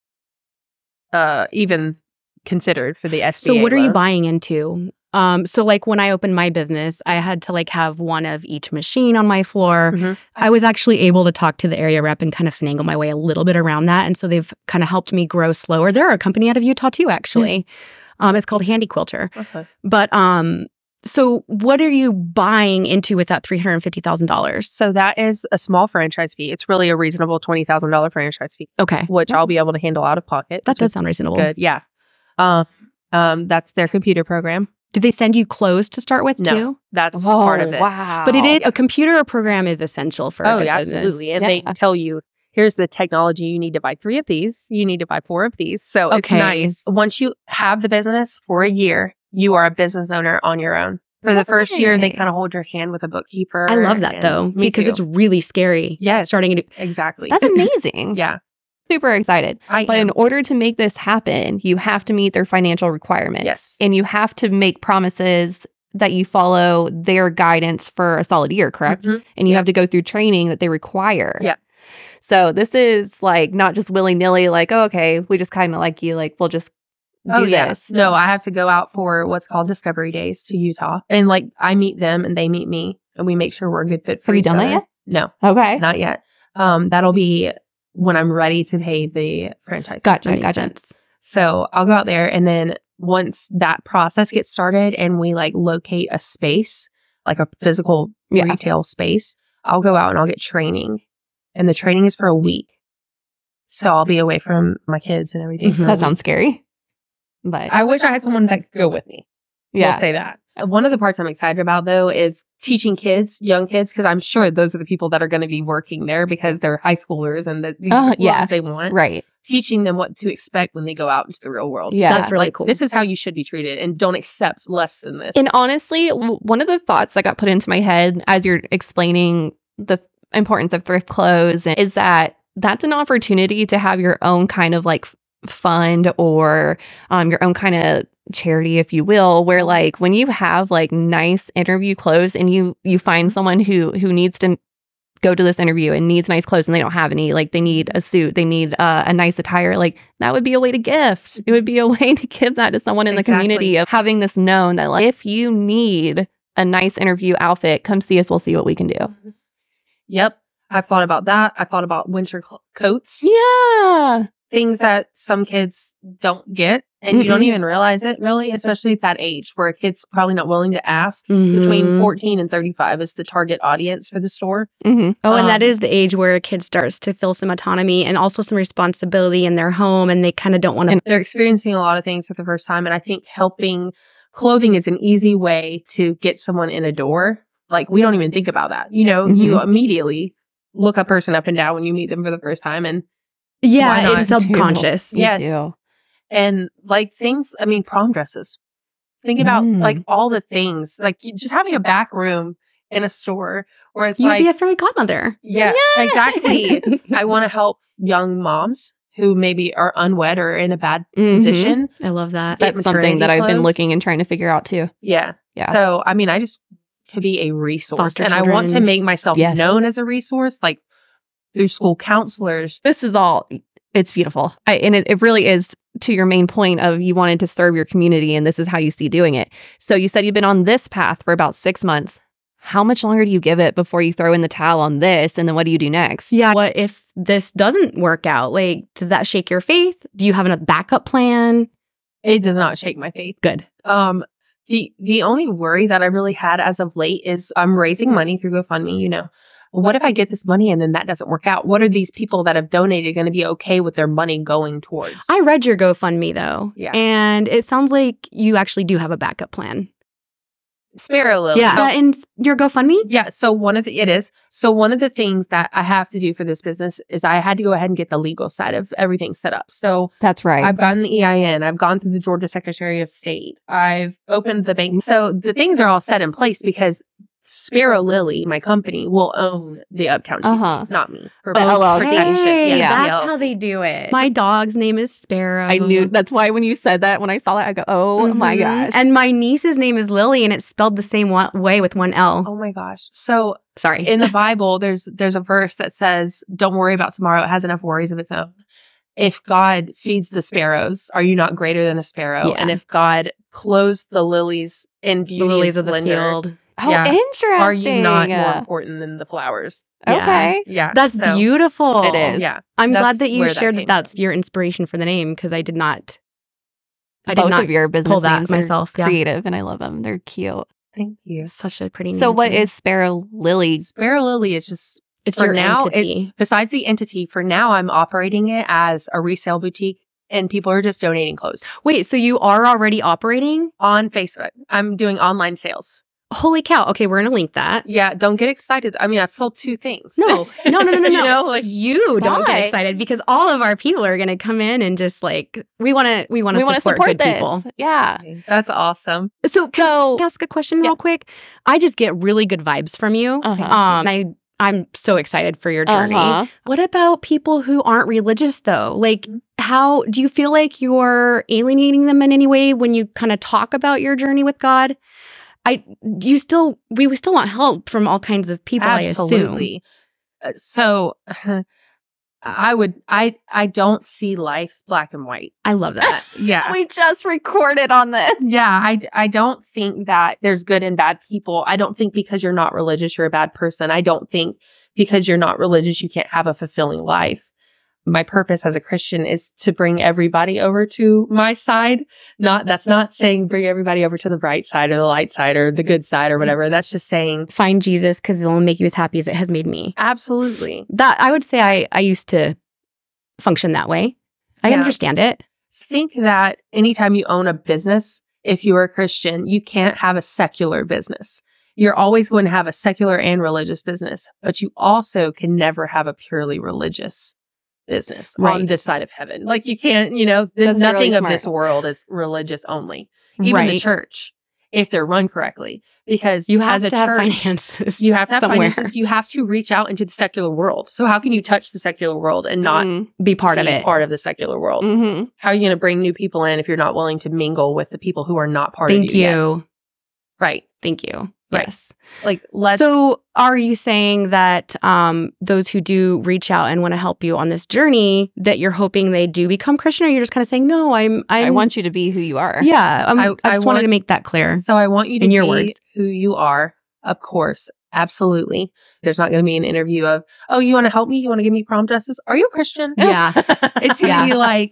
uh, even considered for the S B A. So what are you loan. buying into? Um, so like when I opened my business, I had to like have one of each machine on my floor. Mhm. I was actually able to talk to the area rep and kind of finagle my way a little bit around that. And so they've kind of helped me grow slower. They're a company out of Utah too, actually. Um, it's called Handy Quilter. Okay. But um, so what are you buying into with that three hundred fifty thousand dollars? So that is a small franchise fee. It's really a reasonable twenty thousand dollars franchise fee, Okay. which I'll be able to handle out of pocket. That which does is sound reasonable. good. Yeah. Um, um, that's their computer program. Do they send you clothes to start with No. too? That's Oh, part of it. wow. But it is a computer program is essential for a Oh, good yeah, business. absolutely. And Yeah. they tell you, here's the technology. You need to buy three of these. You need to buy four of these. So it's Okay. nice. Once you have the business for a year, you are a business owner on your own. For the first year, they Okay. kind of hold your hand with a bookkeeper. I love that and though me because too. it's really scary. Yes. starting to exactly. That's amazing. yeah. Super excited. I But in am. order to make this happen, you have to meet their financial requirements. Yes. And you have to make promises that you follow their guidance for a solid year, correct? Mhm. And you Yeah. have to go through training that they require. Yeah. So this is like not just willy nilly, like, oh, okay, we just kind of like you, like, we'll just do Oh, yeah. this. No, I have to go out for what's called Discovery Days to Utah. And like I meet them and they meet me and we make sure we're a good fit for Have you each done that other. yet? No, Okay. not yet. Um, that'll be when I'm ready to pay the franchise. Gotcha. That makes Gotcha. sense. So I'll go out there and then once that process gets started and we like locate a space, like a physical Yeah. retail space, I'll go out and I'll get training. And the training is for a week. So I'll be away from my kids and everything. for a Mhm. That week. sounds scary. But I wish I had someone that could go with me. yeah. We'll say that. One of the parts I'm excited about, though, is teaching kids, young kids, because I'm sure those are the people that are going to be working there because they're high schoolers and the, these Uh, are the yeah. clothes they want. Right. Teaching them what to expect when they go out into the real world. Yeah. That's really Like, cool. this is how you should be treated and don't accept less than this. And honestly, w- one of the thoughts that got put into my head as you're explaining the importance of thrift clothes is that that's an opportunity to have your own kind of like f- fund or um, your own kind of charity, if you will, where like when you have like nice interview clothes and you you find someone who who needs to go to this interview and needs nice clothes and they don't have any, like they need a suit, they need uh, a nice attire, like that would be a way to gift. It would be a way to give that to someone in the Exactly. community of having this known that like if you need a nice interview outfit, come see us, we'll see what we can do. Yep. I've thought about that. I thought about winter cl- coats, Yeah. things that some kids don't get. And you don't Mm-mm. even realize it, really, especially at that age where a kid's probably not willing to ask. Mhm. Between fourteen and thirty-five is the target audience for the store. hmm Oh, and that Um, is the age where a kid starts to feel some autonomy and also some responsibility in their home, and they kind of don't want to. And- They're experiencing a lot of things for the first time. And I think helping clothing is an easy way to get someone in a door. Like, we don't even think about that. You know, you Mhm. immediately look a person up and down when you meet them for the first time. And Why Yeah, not? it's subconscious. We Yes. do. And like things, I mean, prom dresses. Think about Mm. like all the things, like you- just having a back room in a store where it's You'd like, be a fairy godmother. yeah, exactly. I want to help young moms who maybe are unwed or in a bad Mhm. position. I love that. Get That's something that maternity I've been clothes. looking and trying to figure out too. Yeah. Yeah. So, I mean, I just to be a resource Foster and I want to children. make myself Yes. known as a resource, like through school counselors. This is all, it's beautiful. I, and it, it really is to your main point of you wanted to serve your community and this is how you see doing it. So you said you've been on this path for about six months. How much longer do you give it before you throw in the towel on this? And then what do you do next? Yeah. What if this doesn't work out? Like, does that shake your faith? Do you have a backup plan? It does not shake my faith. Good. Um, the the only worry that I really had as of late is I'm raising money through GoFundMe. You know, what if I get this money and then that doesn't work out? What are these people that have donated going to be okay with their money going towards? I read your GoFundMe though. Yeah. And it sounds like you actually do have a backup plan. Sparrow Lily. Yeah. So- Uh, in s- your GoFundMe? yeah. So one of the it is so one of the things that I have to do for this business is I had to go ahead and get the legal side of everything set up. So That's right. I've gotten the E I N. I've gone through the Georgia Secretary of State. I've opened the bank. So the things are all set in place because Sparrow Lily, my company, will own the Uptown Cheesecake, Uh-huh. not me. For The L L C. protection. Hey, Yeah, Yeah. the that's how L L C. they do it. My dog's name is Sparrow. I knew that's why when you said that, when I saw that, I go, oh my Mhm. gosh. And my niece's name is Lily, and it's spelled the same wa- way with one L. Oh my gosh. So Sorry. in the Bible, there's there's a verse that says, "Don't worry about tomorrow; it has enough worries of its own." If God feeds the sparrows, are you not greater than a sparrow? Yeah. And if God clothes the lilies in beauty the lilies and of the splendor, field. oh, yeah. interesting. are you not more important than the flowers? Okay. Yeah, That's so, beautiful. It is. Yeah, I'm That's glad that you where that shared came that that's from. your inspiration for the name because I did not. I did Both not of your business pull that names are myself. Yeah. creative and I love them. They're cute. thank you. It's such a pretty name. So what for me. is Sparrow Lily? Sparrow Lily is just it's for your now, entity? besides the entity. For now, I'm operating it as a resale boutique and people are just donating clothes Wait, so you are already operating? on Facebook. I'm doing online sales. Holy cow. Okay, we're going to link that. Yeah, don't get excited. I mean, I've sold two things. No, no, no, no, no, you no. know, like You don't Why? get excited because all of our people are going to come in and just like, we want to, we want we to want to support, support good this. people. Yeah. that's awesome. So can So I ask a question Yeah. real quick? I just get really good vibes from you. Uh-huh. Um, and I, I'm so excited for your journey. Uh-huh. What about people who aren't religious though? Like, Mhm. how do you feel like you're alienating them in any way when you kind of talk about your journey with God? I, you still, we still want help from all kinds of people, I assume. Absolutely. Uh, So I would, I, I don't see life black and white. I love that. Yeah. We just recorded on this. Yeah, I, I don't think that there's good and bad people. I don't think because you're not religious, you're a bad person. I don't think because you're not religious, you can't have a fulfilling life. My purpose as a Christian is to bring everybody over to my side. Not, that's not saying bring everybody over to the bright side or the light side or the good side or whatever. That's just saying Find Jesus because it'll make you as happy as it has made me. absolutely. That I would say I, I used to function that way. I Yeah. understand it. Think that anytime you own a business, if you are a Christian, you can't have a secular business. You're always going to have a secular and religious business, but you also can never have a purely religious business on Right. this side of heaven. Like you can't, you know, th- That's nothing really of smart. this world is religious only. Even the Right. church, if they're run correctly, because You have as a to have church, finances. you have to have somewhere. finances. You have to reach out into the secular world. So how can you touch the secular world and not Mm, Be part of be it. part of the secular world? mhm. How are you going to bring new people in if you're not willing to mingle with the people who are not part Thank of you? you. yet? Right. Thank you. Right. Yes. Like let's So are you saying that um, those who do reach out and want to help you on this journey, that you're hoping they do become Christian, or you're just kind of saying, no, I'm, I'm I want you to be who you are. yeah, I'm, I- I, I just wanted want- to make that clear. so I want you to In your be words. who you are. Of course. Absolutely. There's not going to be an interview of, oh, you want to help me? You want to give me prom dresses? Are you a Christian? Yeah. It's going to Yeah. be like,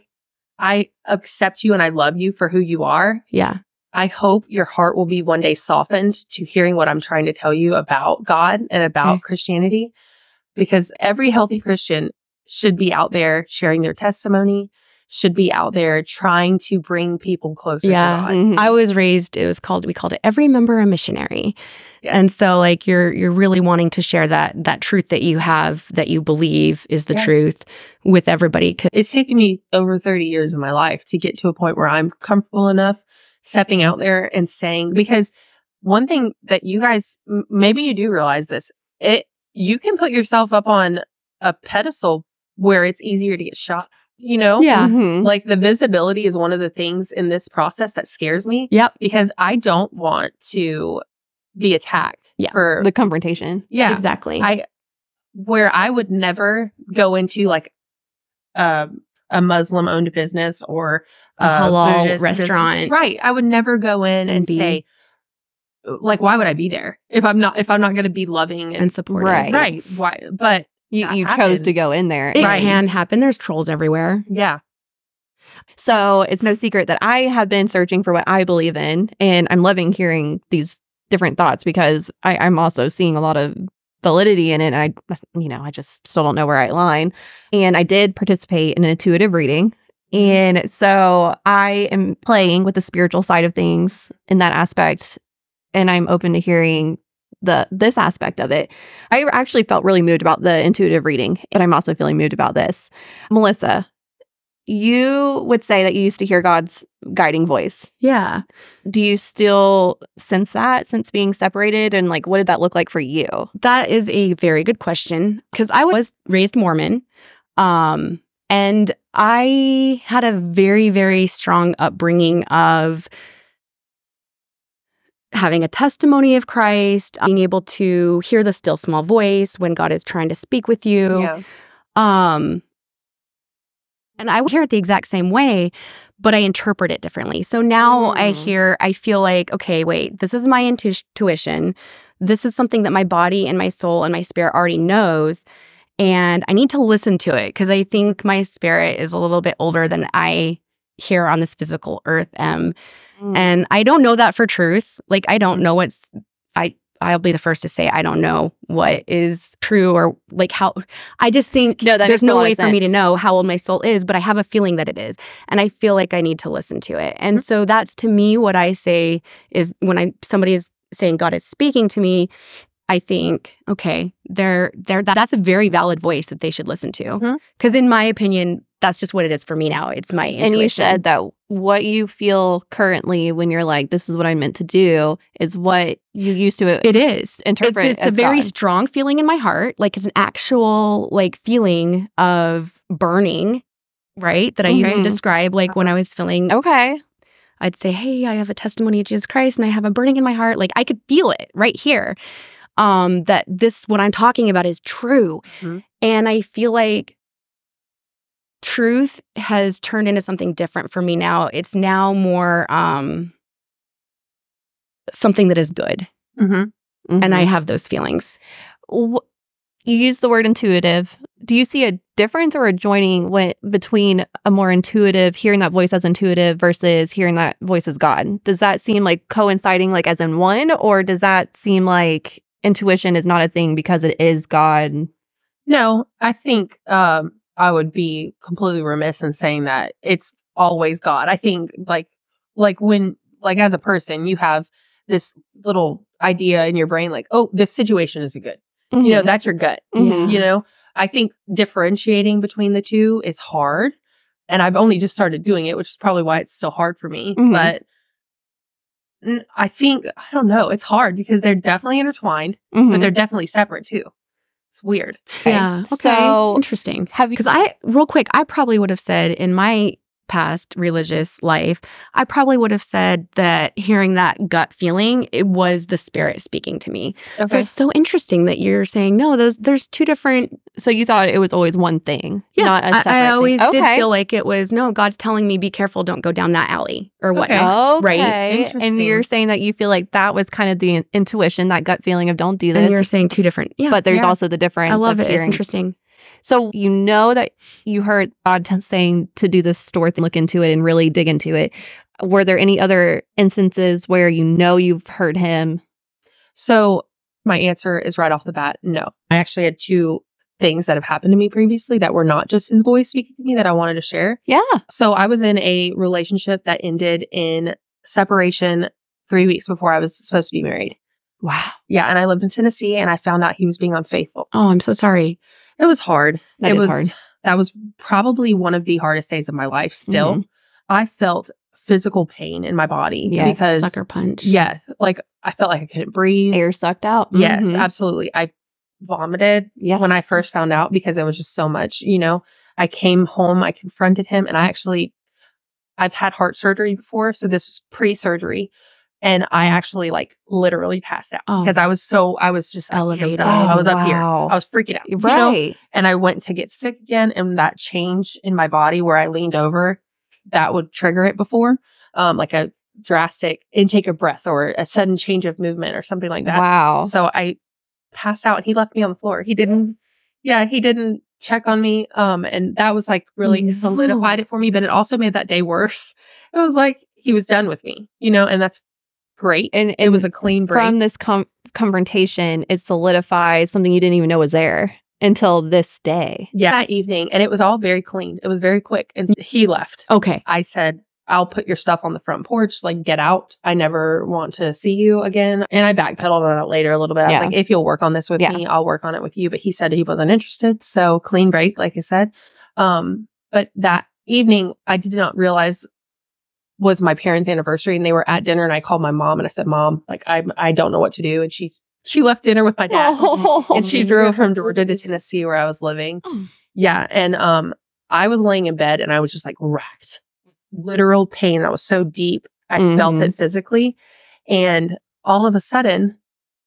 I accept you and I love you for who you are. Yeah. I hope your heart will be one day softened to hearing what I'm trying to tell you about God and about Okay. Christianity, because every healthy Christian should be out there sharing their testimony, should be out there trying to bring people closer Yeah. to God. Mhm. I was raised, it was called, we called it every member a missionary. Yeah. And so like you're you're really wanting to share that that truth that you have, that you believe is the Yeah. truth with everybody. 'Cause- It's taken me over thirty years of my life to get to a point where I'm comfortable enough stepping out there and saying, because one thing that you guys, m- maybe you do realize this, it, you can put yourself up on a pedestal where it's easier to get shot, you know? Yeah. Mhm. Like the visibility is one of the things in this process that scares me Yep. because I don't want to be attacked Yeah. for, The confrontation. yeah, Exactly. I, where I would never go into like um, a Muslim owned business or A halal Buddhist restaurant. business. Right. I would never go in and, And be- say, like, why would I be there if I'm not, if I'm not going to be loving and, and supportive. Right. right. Why? But You, That you chose to happens. go in there. It Right. can happen. There's trolls everywhere. yeah, So it's no secret that I have been searching for what I believe in, and I'm loving hearing these different thoughts because I, I'm also seeing a lot of validity in it. And I, you know, I just still don't know where I align. And I did participate in an intuitive reading. And so I am playing with the spiritual side of things in that aspect. And I'm open to hearing the this aspect of it. I actually felt really moved about the intuitive reading, but I'm also feeling moved about this. Melissa, you would say that you used to hear God's guiding voice. Yeah. Do you still sense that since being separated? And like, what did that look like for you? That is a very good question because I was raised Mormon. Um, and I had a very, very strong upbringing of having a testimony of Christ, being able to hear the still small voice when God is trying to speak with you. yeah, Um, and I would hear it the exact same way, but I interpret it differently. So now I Mm. hear, I feel like, okay, wait, this is my intu- intuition. This is something that my body and my soul and my spirit already knows. And I need to listen to it because I think my spirit is a little bit older than I here on this physical earth am. Mm. And I don't know that for truth. Like, I don't know what's, I, I'll be the first to say I don't know what is true or like how. I just think No, that there's makes a no lot way of for me to sense. know how old my soul is, but I have a feeling that it is, and I feel like I need to listen to it. And so that's to me what I say is when I somebody is saying God is speaking to me, I think, okay, they're they're that's a very valid voice that they should listen to. Because Mhm. in my opinion, that's just what it is for me now. It's my intuition. And you said that what you feel currently when you're like, this is what I'm meant to do, is what you used to it is. interpret It's, it's a as very God. strong feeling in my heart. Like it's an actual like feeling of burning, right? That I used to Mhm. describe like when I was feeling, Okay. I'd say, hey, I have a testimony of Jesus Christ and I have a burning in my heart. Like I could feel it right here. Um, that this, what I'm talking about is true. Mhm. And I feel like truth has turned into something different for me now. It's now more um, something that is good. Mhm. And I Mhm. have those feelings. Wh- You use the word intuitive. Do you see a difference or a joining when, between a more intuitive, hearing that voice as intuitive versus hearing that voice as God? Does that seem like coinciding, like as in one, or does that seem like intuition is not a thing because it is God? No, I think um, I would be completely remiss in saying that it's always God. I think like like when like as a person, you have this little idea in your brain, like, oh, this situation is good. You know, that's your gut. Mhm. You know, I think differentiating between the two is hard. And I've only just started doing it, which is probably why it's still hard for me. Mhm. But n- I think, I don't know, it's hard because they're definitely intertwined, Mhm. but they're definitely separate too. It's weird. Yeah. Okay. So, interesting. have you? Because I, real quick, I probably would have said in my past religious life, I probably would have said that hearing that gut feeling, it was the spirit speaking to me. So Okay. it's so interesting that you're saying, no, those there's two different. So you thought it was always one thing, Yeah, not a I, separate I always thing. did Okay. feel like it was, no, God's telling me, be careful, don't go down that alley or Okay. whatnot. Okay. Right? And Interesting. you're saying that you feel like that was kind of the in- intuition, that gut feeling of don't do And you're this. saying two different. Yeah. But there's Yeah. also the difference. I love of it. It's hearing. interesting. So you know that you heard God t- saying to do this store thing, look into it and really dig into it. Were there any other instances where you know you've heard him? So my answer is right off the bat, no. I actually had two things that have happened to me previously that were not just his voice speaking to me that I wanted to share. Yeah. So I was in a relationship that ended in separation three weeks before I was supposed to be married. Wow. Yeah. And I lived in Tennessee and I found out he was being unfaithful. Oh, I'm so sorry. It was hard. That it is was hard. That was probably one of the hardest days of my life still. Mhm. I felt physical pain in my body Yes. because Sucker punch. yeah, like I felt like I couldn't breathe. Air sucked out. Yes, Mhm. absolutely. I vomited Yes. when I first found out because there was just so much, you know. I came home, I confronted him, and I actually, I've had heart surgery before, so this was pre-surgery. And I actually like literally passed out Oh. because I was so, I was just Elevated. amped up. I was Oh, up here. wow. I was freaking out. you know? Right. And I went to get sick again. And that change in my body where I leaned over, that would trigger it before, um, like a drastic intake of breath or a sudden change of movement or something like that. Wow. So I passed out and he left me on the floor. He didn't, yeah, he didn't check on me. Um, and that was like really No. solidified it for me, but it also made that day worse. It was like he was done with me, you know, and that's great. And, It was a clean break. from this com- confrontation, it solidifies something you didn't even know was there until this day. Yeah, that evening. And it was all very clean. It was very quick. And he left. Okay. I said, I'll put your stuff on the front porch, like get out. I never want to see you again. And I backpedaled on it later a little bit. I Yeah. was like, if you'll work on this with Yeah. me, I'll work on it with you. But he said he wasn't interested. So clean break, like I said. Um, but that evening, I did not realize was my parents' anniversary and they were at dinner and I called my mom and I said, Mom, like I I don't know what to do. And she she left dinner with my dad. And she drove from Georgia to Tennessee where I was living. Oh. Yeah. And um, I was laying in bed and I was just like racked. Literal pain that was so deep. I felt Mhm. it physically. And all of a sudden,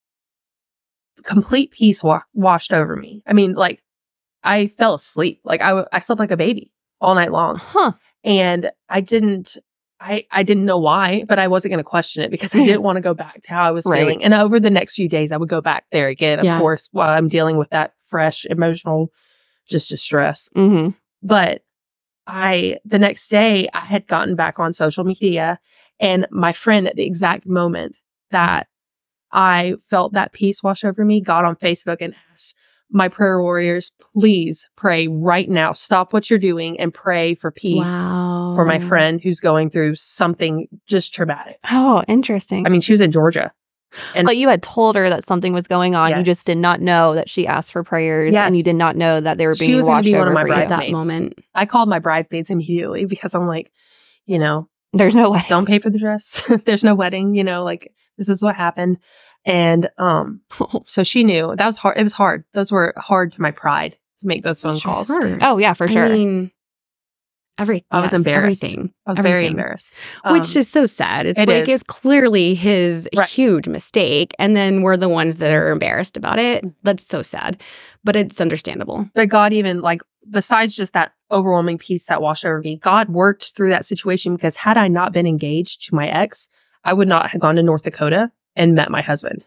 complete peace wa- washed over me. I mean, like, I fell asleep. Like, I, w- I slept like a baby all night long. Huh. And I didn't, I, I didn't know why, but I wasn't going to question it because I didn't want to go back to how I was Right. feeling. And over the next few days, I would go back there again, of Yeah. course, while I'm dealing with that fresh emotional, just distress. Mm-hmm. But I, the next day, I had gotten back on social media and my friend at the exact moment that I felt that peace wash over me, got on Facebook and asked my prayer warriors, please pray right now. Stop what you're doing and pray for peace Wow. for my friend who's going through something just traumatic. Oh, interesting. I mean, she was in Georgia. And but you had told her that something was going on. Yes. You just did not know that she asked for prayers, Yes. and you did not know that they were She being was gonna washed be one over of my for you. at that bridesmaids. moment. I called my bridesmaids immediately because I'm like, you know, There's no way. don't pay for the dress. There's no wedding, you know, like this is what happened. And um, so she knew that was hard. It was hard. Those were hard to my pride to make those phone calls. Sure. Oh, yeah, for sure. I mean, every, I was yes, embarrassed. Everything. I was very everything. embarrassed. Which Um, is so sad. It's it like is. it's clearly his Right. huge mistake. And then we're the ones that are embarrassed about it. That's so sad. But it's understandable. but God even like, besides just that overwhelming peace that washed over me, God worked through that situation because had I not been engaged to my ex, I would not have gone to North Dakota and met my husband.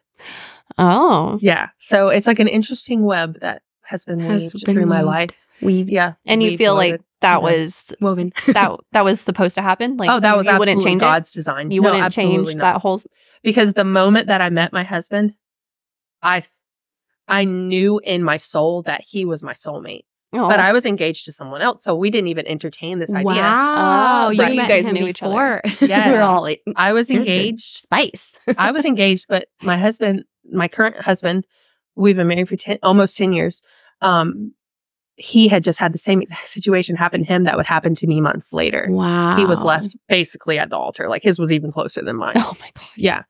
Oh. Yeah. So it's like an interesting web that has been Has weaved been through my weaved. life. We've Yeah. And you Weaved, feel like woven. that Who knows? was woven. that that was supposed to happen? Like, oh, that was you wouldn't absolutely change God's design. it? You No, wouldn't change absolutely not. that whole... Because the moment that I met my husband, I, I knew in my soul that he was my soulmate. Oh. But I was engaged to someone else, so we didn't even entertain this idea. Wow. Oh, so you you met guys him knew each before. Yeah. We're all like, I was here's the engaged. spice. I was engaged, but my husband, my current husband, we've been married for ten, almost ten years. Um, he had just had the same exact situation happen to him that would happen to me months later. Wow. He was left basically at the altar. Like his was even closer than mine. Oh, my God. Yeah.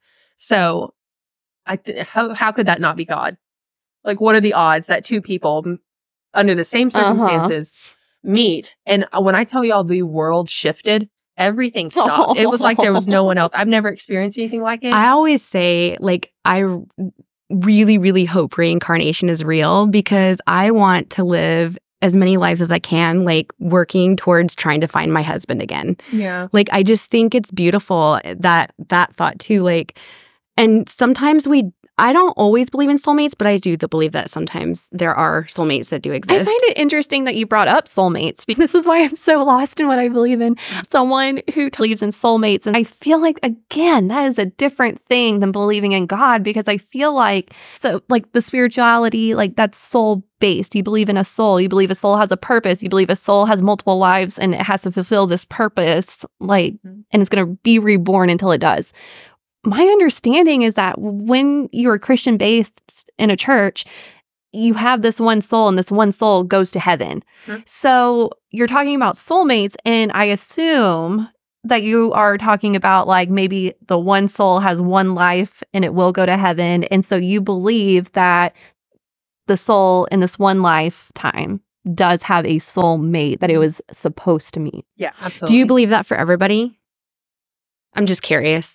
So I th- how how could that not be God? Like, what are the odds that two people m- under the same Uh-huh. circumstances meet? And uh, when I tell y'all the world shifted, everything stopped. It was like there was no one else. I've never experienced anything like it. I always say, like, I r- really, really hope reincarnation is real because I want to live as many lives as I can, like working towards trying to find my husband again. yeah. Like, I just think it's beautiful that that thought too. Like, and sometimes we, I don't always believe in soulmates, but I do believe that sometimes there are soulmates that do I exist. find it interesting that you brought up soulmates because this is why I'm so lost in what I believe in. Someone who believes in soulmates. And I feel like, again, that is a different thing than believing in God because I feel like, so like the spirituality, like that's soul based. You believe in a soul. You believe a soul has a purpose. You believe a soul has multiple lives and it has to fulfill this purpose, like, Mhm. and it's going to be reborn until it does. My understanding is that when you're Christian based in a church, you have this one soul and this one soul goes to heaven. Mhm. So you're talking about soulmates, and I assume that you are talking about like maybe the one soul has one life and it will go to heaven. And so you believe that the soul in this one lifetime does have a soulmate that it was supposed to meet. Yeah. Absolutely. Do you believe that for everybody? I'm just curious.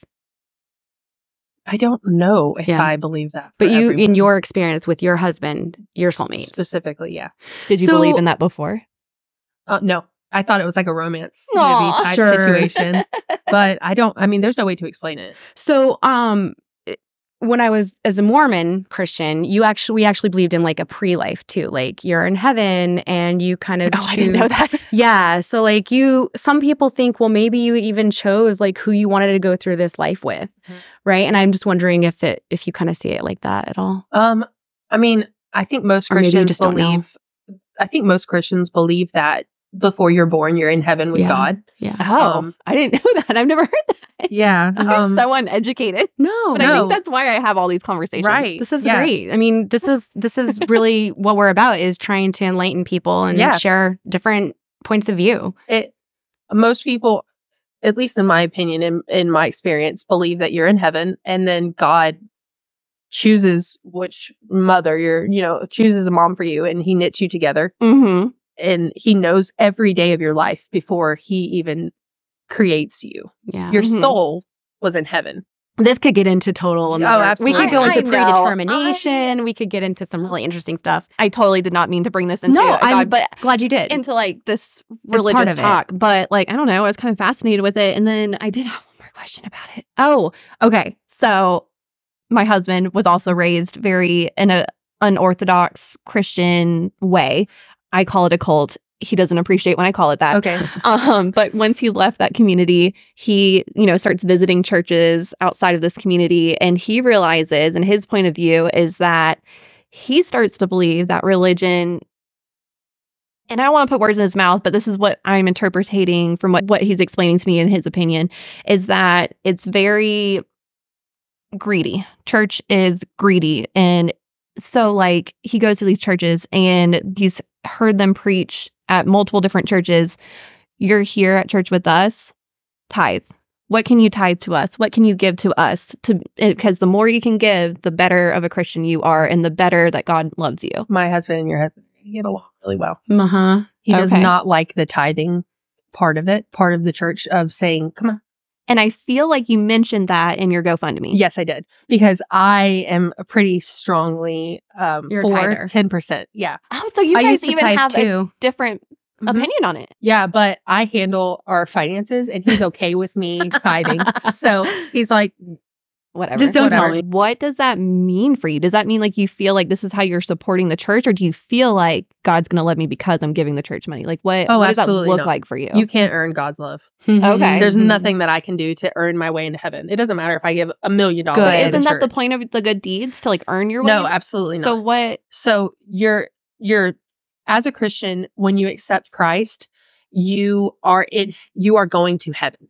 I don't know if Yeah. I believe that. But for you, everyone. in your experience with your husband, your soulmate. specifically, yeah. Did you So- believe in that before? Uh, no, I thought it was like a romance Aw. movie type Sure. situation, but I don't. I mean, there's no way to explain it. So, um, it- when I was as a Mormon Christian, you actually we actually believed in like a pre-life too. Like you're in heaven and you kind of Oh, choose. I didn't know that. Yeah. So like you, some people think, well, maybe you even chose like who you wanted to go through this life with, Mhm. right? And I'm just wondering if it if you kind of see it like that at all. Um, I mean, I think most Or maybe you Christians just don't know. believe. I think most Christians believe that before you're born, you're in heaven with Yeah. God. Yeah. Oh, Um, I didn't know that. I've never heard that. Yeah. I'm um, so uneducated. No. But I no. think that's why I have all these conversations. Right. This is Yeah. great. I mean, this is this is really what we're about is trying to enlighten people and Yeah. share different points of view. it. Most people, at least in my opinion, in in my experience, believe that you're in heaven, and then God chooses which mother you're. You know, chooses a mom for you, and He knits you together. Mm-hmm. And He knows every day of your life before He even creates you. Yeah. Your Mhm. soul was in heaven. This could get into total. another- We absolutely. could go I- into I know. predetermination. We could get into some really interesting stuff. I totally did not mean to bring this into No, uh, I'm God, but glad you did. into like this part religious of it. talk. But like, I don't know, I was kind of fascinated with it. And then I did have one more question about it. Oh, okay. So my husband was also raised very in a unorthodox Christian way. I call it a cult. he doesn't appreciate when I call it that. Okay. Um, but once he left that community, he, you know, starts visiting churches outside of this community, and he realizes, and his point of view is that he starts to believe that religion, and I don't want to put words in his mouth, but this is what I'm interpreting from what, what he's explaining to me in his opinion, is that it's very greedy. Church is greedy. And so like he goes to these churches and he's heard them preach at multiple different churches. You're here at church with us, tithe. What can you tithe to us? What can you give to us? To because the more you can give, the better of a Christian you are, and the better that God loves you. My husband and your husband get along really well. Uh-huh. He does Okay. not like the tithing part of it, part of the church of saying, come on. And I feel like you mentioned that in your GoFundMe. Yes, I did. Because I am pretty strongly um, You're a for tither. ten percent. Yeah. Oh, so you I guys used to even tithe have a too. different Mhm. opinion on it. Yeah, but I handle our finances and he's okay with me tithing. So he's like, Whatever. Just don't tell Whatever. me. What does that mean for you? Does that mean like you feel like this is how you're supporting the church, or do you feel like God's going to love me because I'm giving the church money? Like what, Oh, what does that absolutely look not. like for you? you can't earn God's love. Okay. There's Mhm. nothing that I can do to earn my way into heaven. It doesn't matter if I give a million dollars. Good. to the Isn't that the church. point of the good deeds, to like earn your way? No, absolutely not. So what? So you're you're as a Christian, when you accept Christ, you are in you are going to heaven.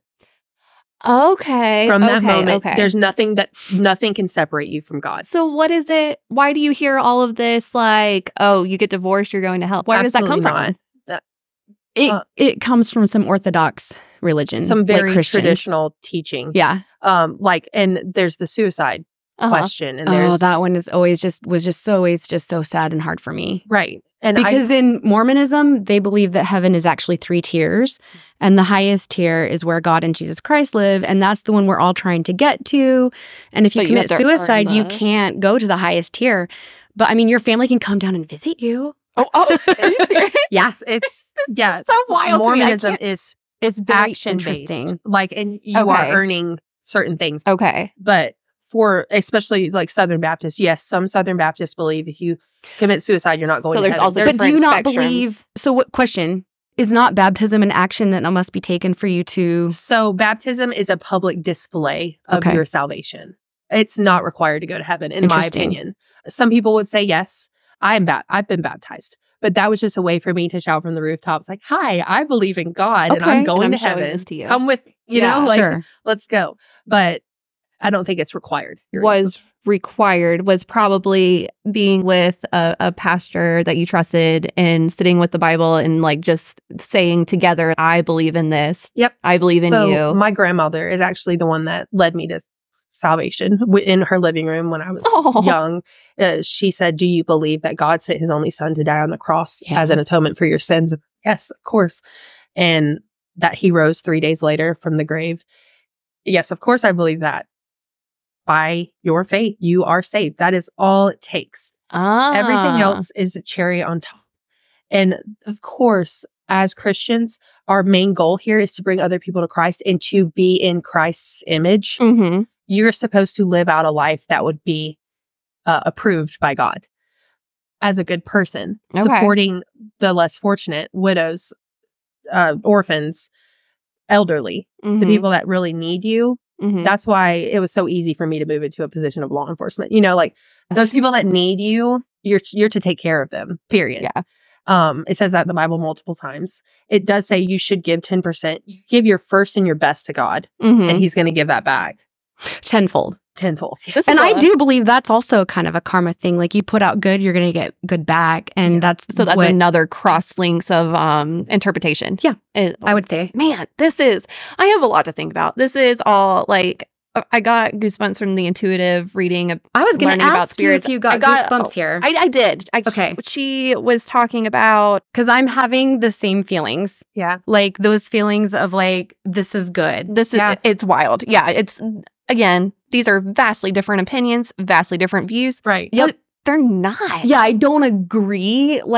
Okay. From that okay, moment, okay. there's nothing that nothing can separate you from God. So what is it? Why do you hear all of this? Like, oh, you get divorced, you're going to hell. Where Absolutely does that come not. from? It Uh, it comes from some Orthodox religion. Some like very Christians. traditional teaching. Yeah. Um, like and there's the suicide Uh-huh. question. And there's Oh, that one is always just was just so always just so sad and hard for me. right. And Because in Mormonism, they believe that heaven is actually three tiers. And the highest tier is where God and Jesus Christ live. And that's the one we're all trying to get to. And if you But you commit have to earn suicide, you the- can't go to the highest tier. But I mean, your family can come down and visit you. Oh, oh. Are you serious? Yeah. it's, it's yeah. so wild to me. I Mormonism can't- is It's very action based. interesting. Like and you Okay. are earning certain things. Okay. But for especially like Southern Baptists, yes, some Southern Baptists believe if you commit suicide, you're not going So to there's heaven. also But do different you not spectrums. believe? So, what question is not baptism an action that must be taken for you to? So baptism is a public display of Okay. your salvation. It's not required to go to heaven, in my Interesting. opinion. Some people would say yes. I'm ba- I've been baptized, but that was just a way for me to shout from the rooftops, like, "Hi, I believe in God, and Okay. I'm And going I'm to showing heaven. this to you." Come with me." You Yeah. know, like, Sure. let's go. But I don't think it's required. You're- was required was probably being with a, a pastor that you trusted and sitting with the Bible and like just saying together, I believe in this. Yep. I believe in so you. My grandmother is actually the one that led me to salvation w- in her living room when I was Oh. young. Uh, she said, "Do you believe that God sent his only son to die on the cross Yeah. as an atonement for your sins?" Yes, of course. And that he rose three days later from the grave. Yes, of course I believe that. By your faith, you are saved. That is all it takes. ah. Everything else is a cherry on top. And of course, as Christians, our main goal here is to bring other people to Christ and to be in Christ's image. Mm-hmm. You're supposed to live out a life that would be uh, approved by God as a good person, Okay. supporting the less fortunate, widows, uh, orphans, elderly, Mm-hmm. the people that really need you. Mm-hmm. That's why it was so easy for me to move into a position of law enforcement. You know, like those people that need you, you're you're to take care of them. Period. Yeah. Um, it says that in the Bible multiple times. It does say you should give ten percent. You give your first and your best to God, Mm-hmm. and He's going to give that back Tenfold. tenfold. This And is I a- do believe that's also kind of a karma thing. Like you put out good, you're going to get good back. And Yeah. that's So that's what another cross links of um interpretation. Yeah. It- I would say. man, this is, I have a lot to think about. This is all like, I got goosebumps from the intuitive reading. Of, I was going learning to about ask spirits. you if you I got, got- goosebumps oh, here. I, I did. I, Okay. She was talking about, Because I'm having the same feelings. Yeah. Like those feelings of like, this is good. this is, Yeah. it's wild. Yeah. It's, again, these are vastly different opinions, vastly different views. Right. Yep. But they're not. Yeah, I don't agree like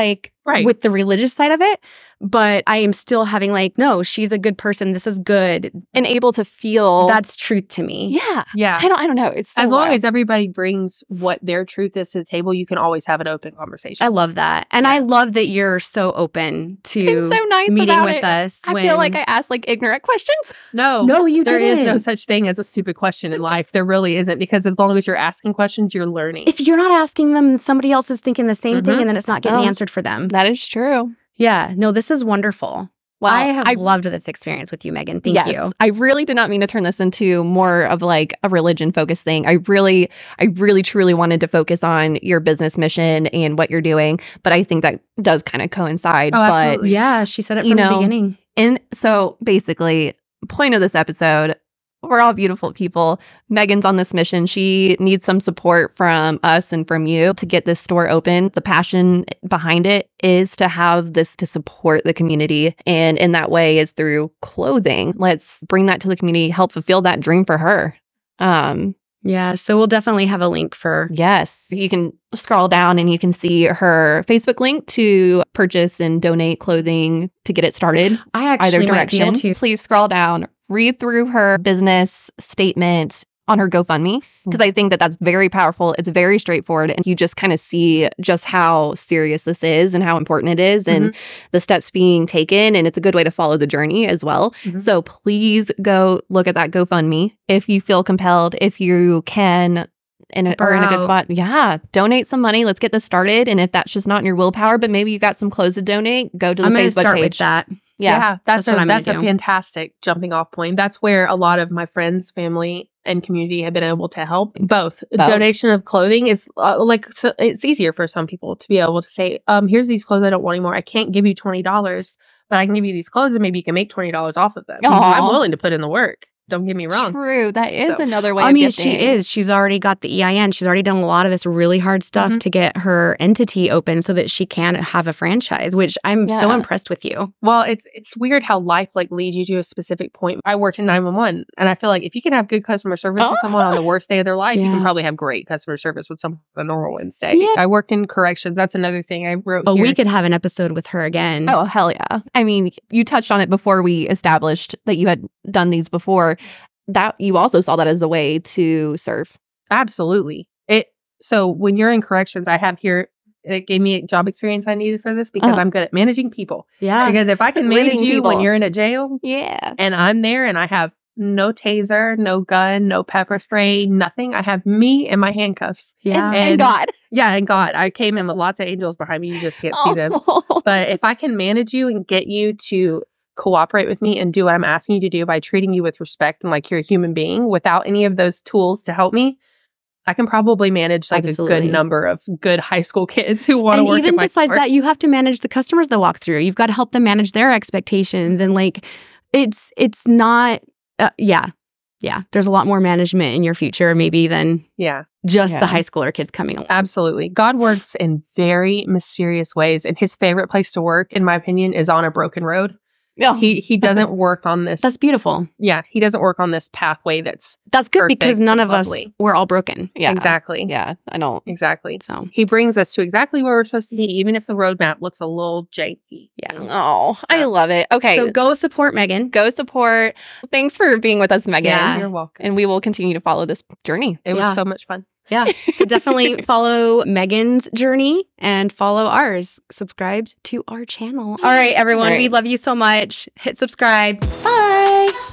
Right. with the religious side of it. But I am still having like, no, she's a good person. This is good. And able to feel That's truth to me. Yeah. Yeah. I don't I don't know. It's so As long wild. as everybody brings what their truth is to the table, you can always have an open conversation. I love that. And I love that you're so open to It's so nice meeting about with it. us. I when- feel like I asked like ignorant questions. no. No, you There is didn't. no such thing as a stupid question in life. There really isn't, because as long as you're asking questions, you're learning. If you're not asking them, somebody else is thinking the same thing Mhm. and then it's not getting Oh. answered for them. That is true. Yeah. No, this is wonderful. Well, I have I loved this experience with you, Megan. Thank yes, you. I really did not mean to turn this into more of like a religion focused thing. I really, I really truly wanted to focus on your business mission and what you're doing. But I think that does kind of coincide. Oh, but absolutely. Yeah, she said it You from know, the beginning. And so basically, point of this episode, we're all beautiful people. Megan's on this mission. She needs some support from us and from you to get this store open. The passion behind it is to have this to support the community. And in that way is through clothing. Let's bring that to the community, help fulfill that dream for her. Um, Yeah, so we'll definitely have a link for Yes. You can scroll down and you can see her Facebook link to purchase and donate clothing to get it started. I actually Either might be direction. able to. Please scroll down, read through her business statement on her GoFundMe, because I think that that's very powerful. It's very straightforward. And you just kind of see just how serious this is and how important it is and the steps being taken. And it's a good way to follow the journey as well. Mhm. So please go look at that GoFundMe if you feel compelled, if you can and are in a good Bro. spot. Yeah, donate some money. Let's get this started. And if that's just not in your willpower, but maybe you got some clothes to donate, go to the I'm going to Facebook start page. with that. Yeah. that's, that's a, what I'm gonna that's a do. fantastic jumping off point. That's where a lot of my friends, family, and community have been able to help. Both, Both. donation of clothing is uh, like so it's easier for some people to be able to say, um, "Here's these clothes I don't want anymore. I can't give you twenty dollars, but I can give you these clothes, and maybe you can make twenty dollars off of them." Aw. I'm willing to put in the work. Don't get me wrong. True. That is So- another way I of mean, gifting. she is. She's already got the E I N. She's already done a lot of this really hard stuff Mhm. to get her entity open so that she can have a franchise, which I'm so Yeah. impressed with you. Well, it's it's weird how life like leads you to a specific point. I worked in nine one one, and I feel like if you can have good customer service Oh. with someone on the worst day of their life, you Yeah. can probably have great customer service with someone on a normal Wednesday. Yeah. I worked in corrections. That's another thing I wrote Oh, here. we could have an episode with her again. Oh, hell yeah. I mean, you touched on it before we established that you had done these before. That you also saw that as a way to serve. Absolutely. It so when you're in corrections, I have here it gave me a job experience I needed for this because Uh-huh. I'm good at managing people. Yeah. Because if I can Reading manage you when people. you're in a jail Yeah. and I'm there and I have no taser, no gun, no pepper spray, nothing. I have me and my handcuffs. Yeah. And, And- and God. Yeah, and God, I came in with lots of angels behind me. You just can't see them. Oh. But if I can manage you and get you to cooperate with me and do what I'm asking you to do by treating you with respect and like you're a human being without any of those tools to help me, I can probably manage like a Absolutely. good number of good high school kids who want to And work even at my besides store. that, you have to manage the customers that walk through. You've got to help them manage their expectations. And like, it's, it's not, uh, yeah. Yeah. There's a lot more management in your future, maybe than Yeah, just Yeah. the high schooler kids coming along. absolutely. God works in very mysterious ways. And his favorite place to work, in my opinion, is on a broken road. Yeah. He he doesn't work on this. That's beautiful. yeah, he doesn't work on this pathway that's That's good Perfect because none and of us, lovely. we're all broken. yeah. exactly. Yeah. I don't. Exactly. So, He brings us to exactly where we're supposed to be, even if the roadmap looks a little janky. yeah. Oh, I So- love it. Okay. So go support Megan. go support. Thanks for being with us, Megan. Yeah. You're welcome. And we will continue to follow this journey. It was Yeah. so much fun. Yeah. So definitely follow Megan's journey and follow ours. Subscribe to our channel. All right, everyone. All right. We love you so much. Hit subscribe. Bye.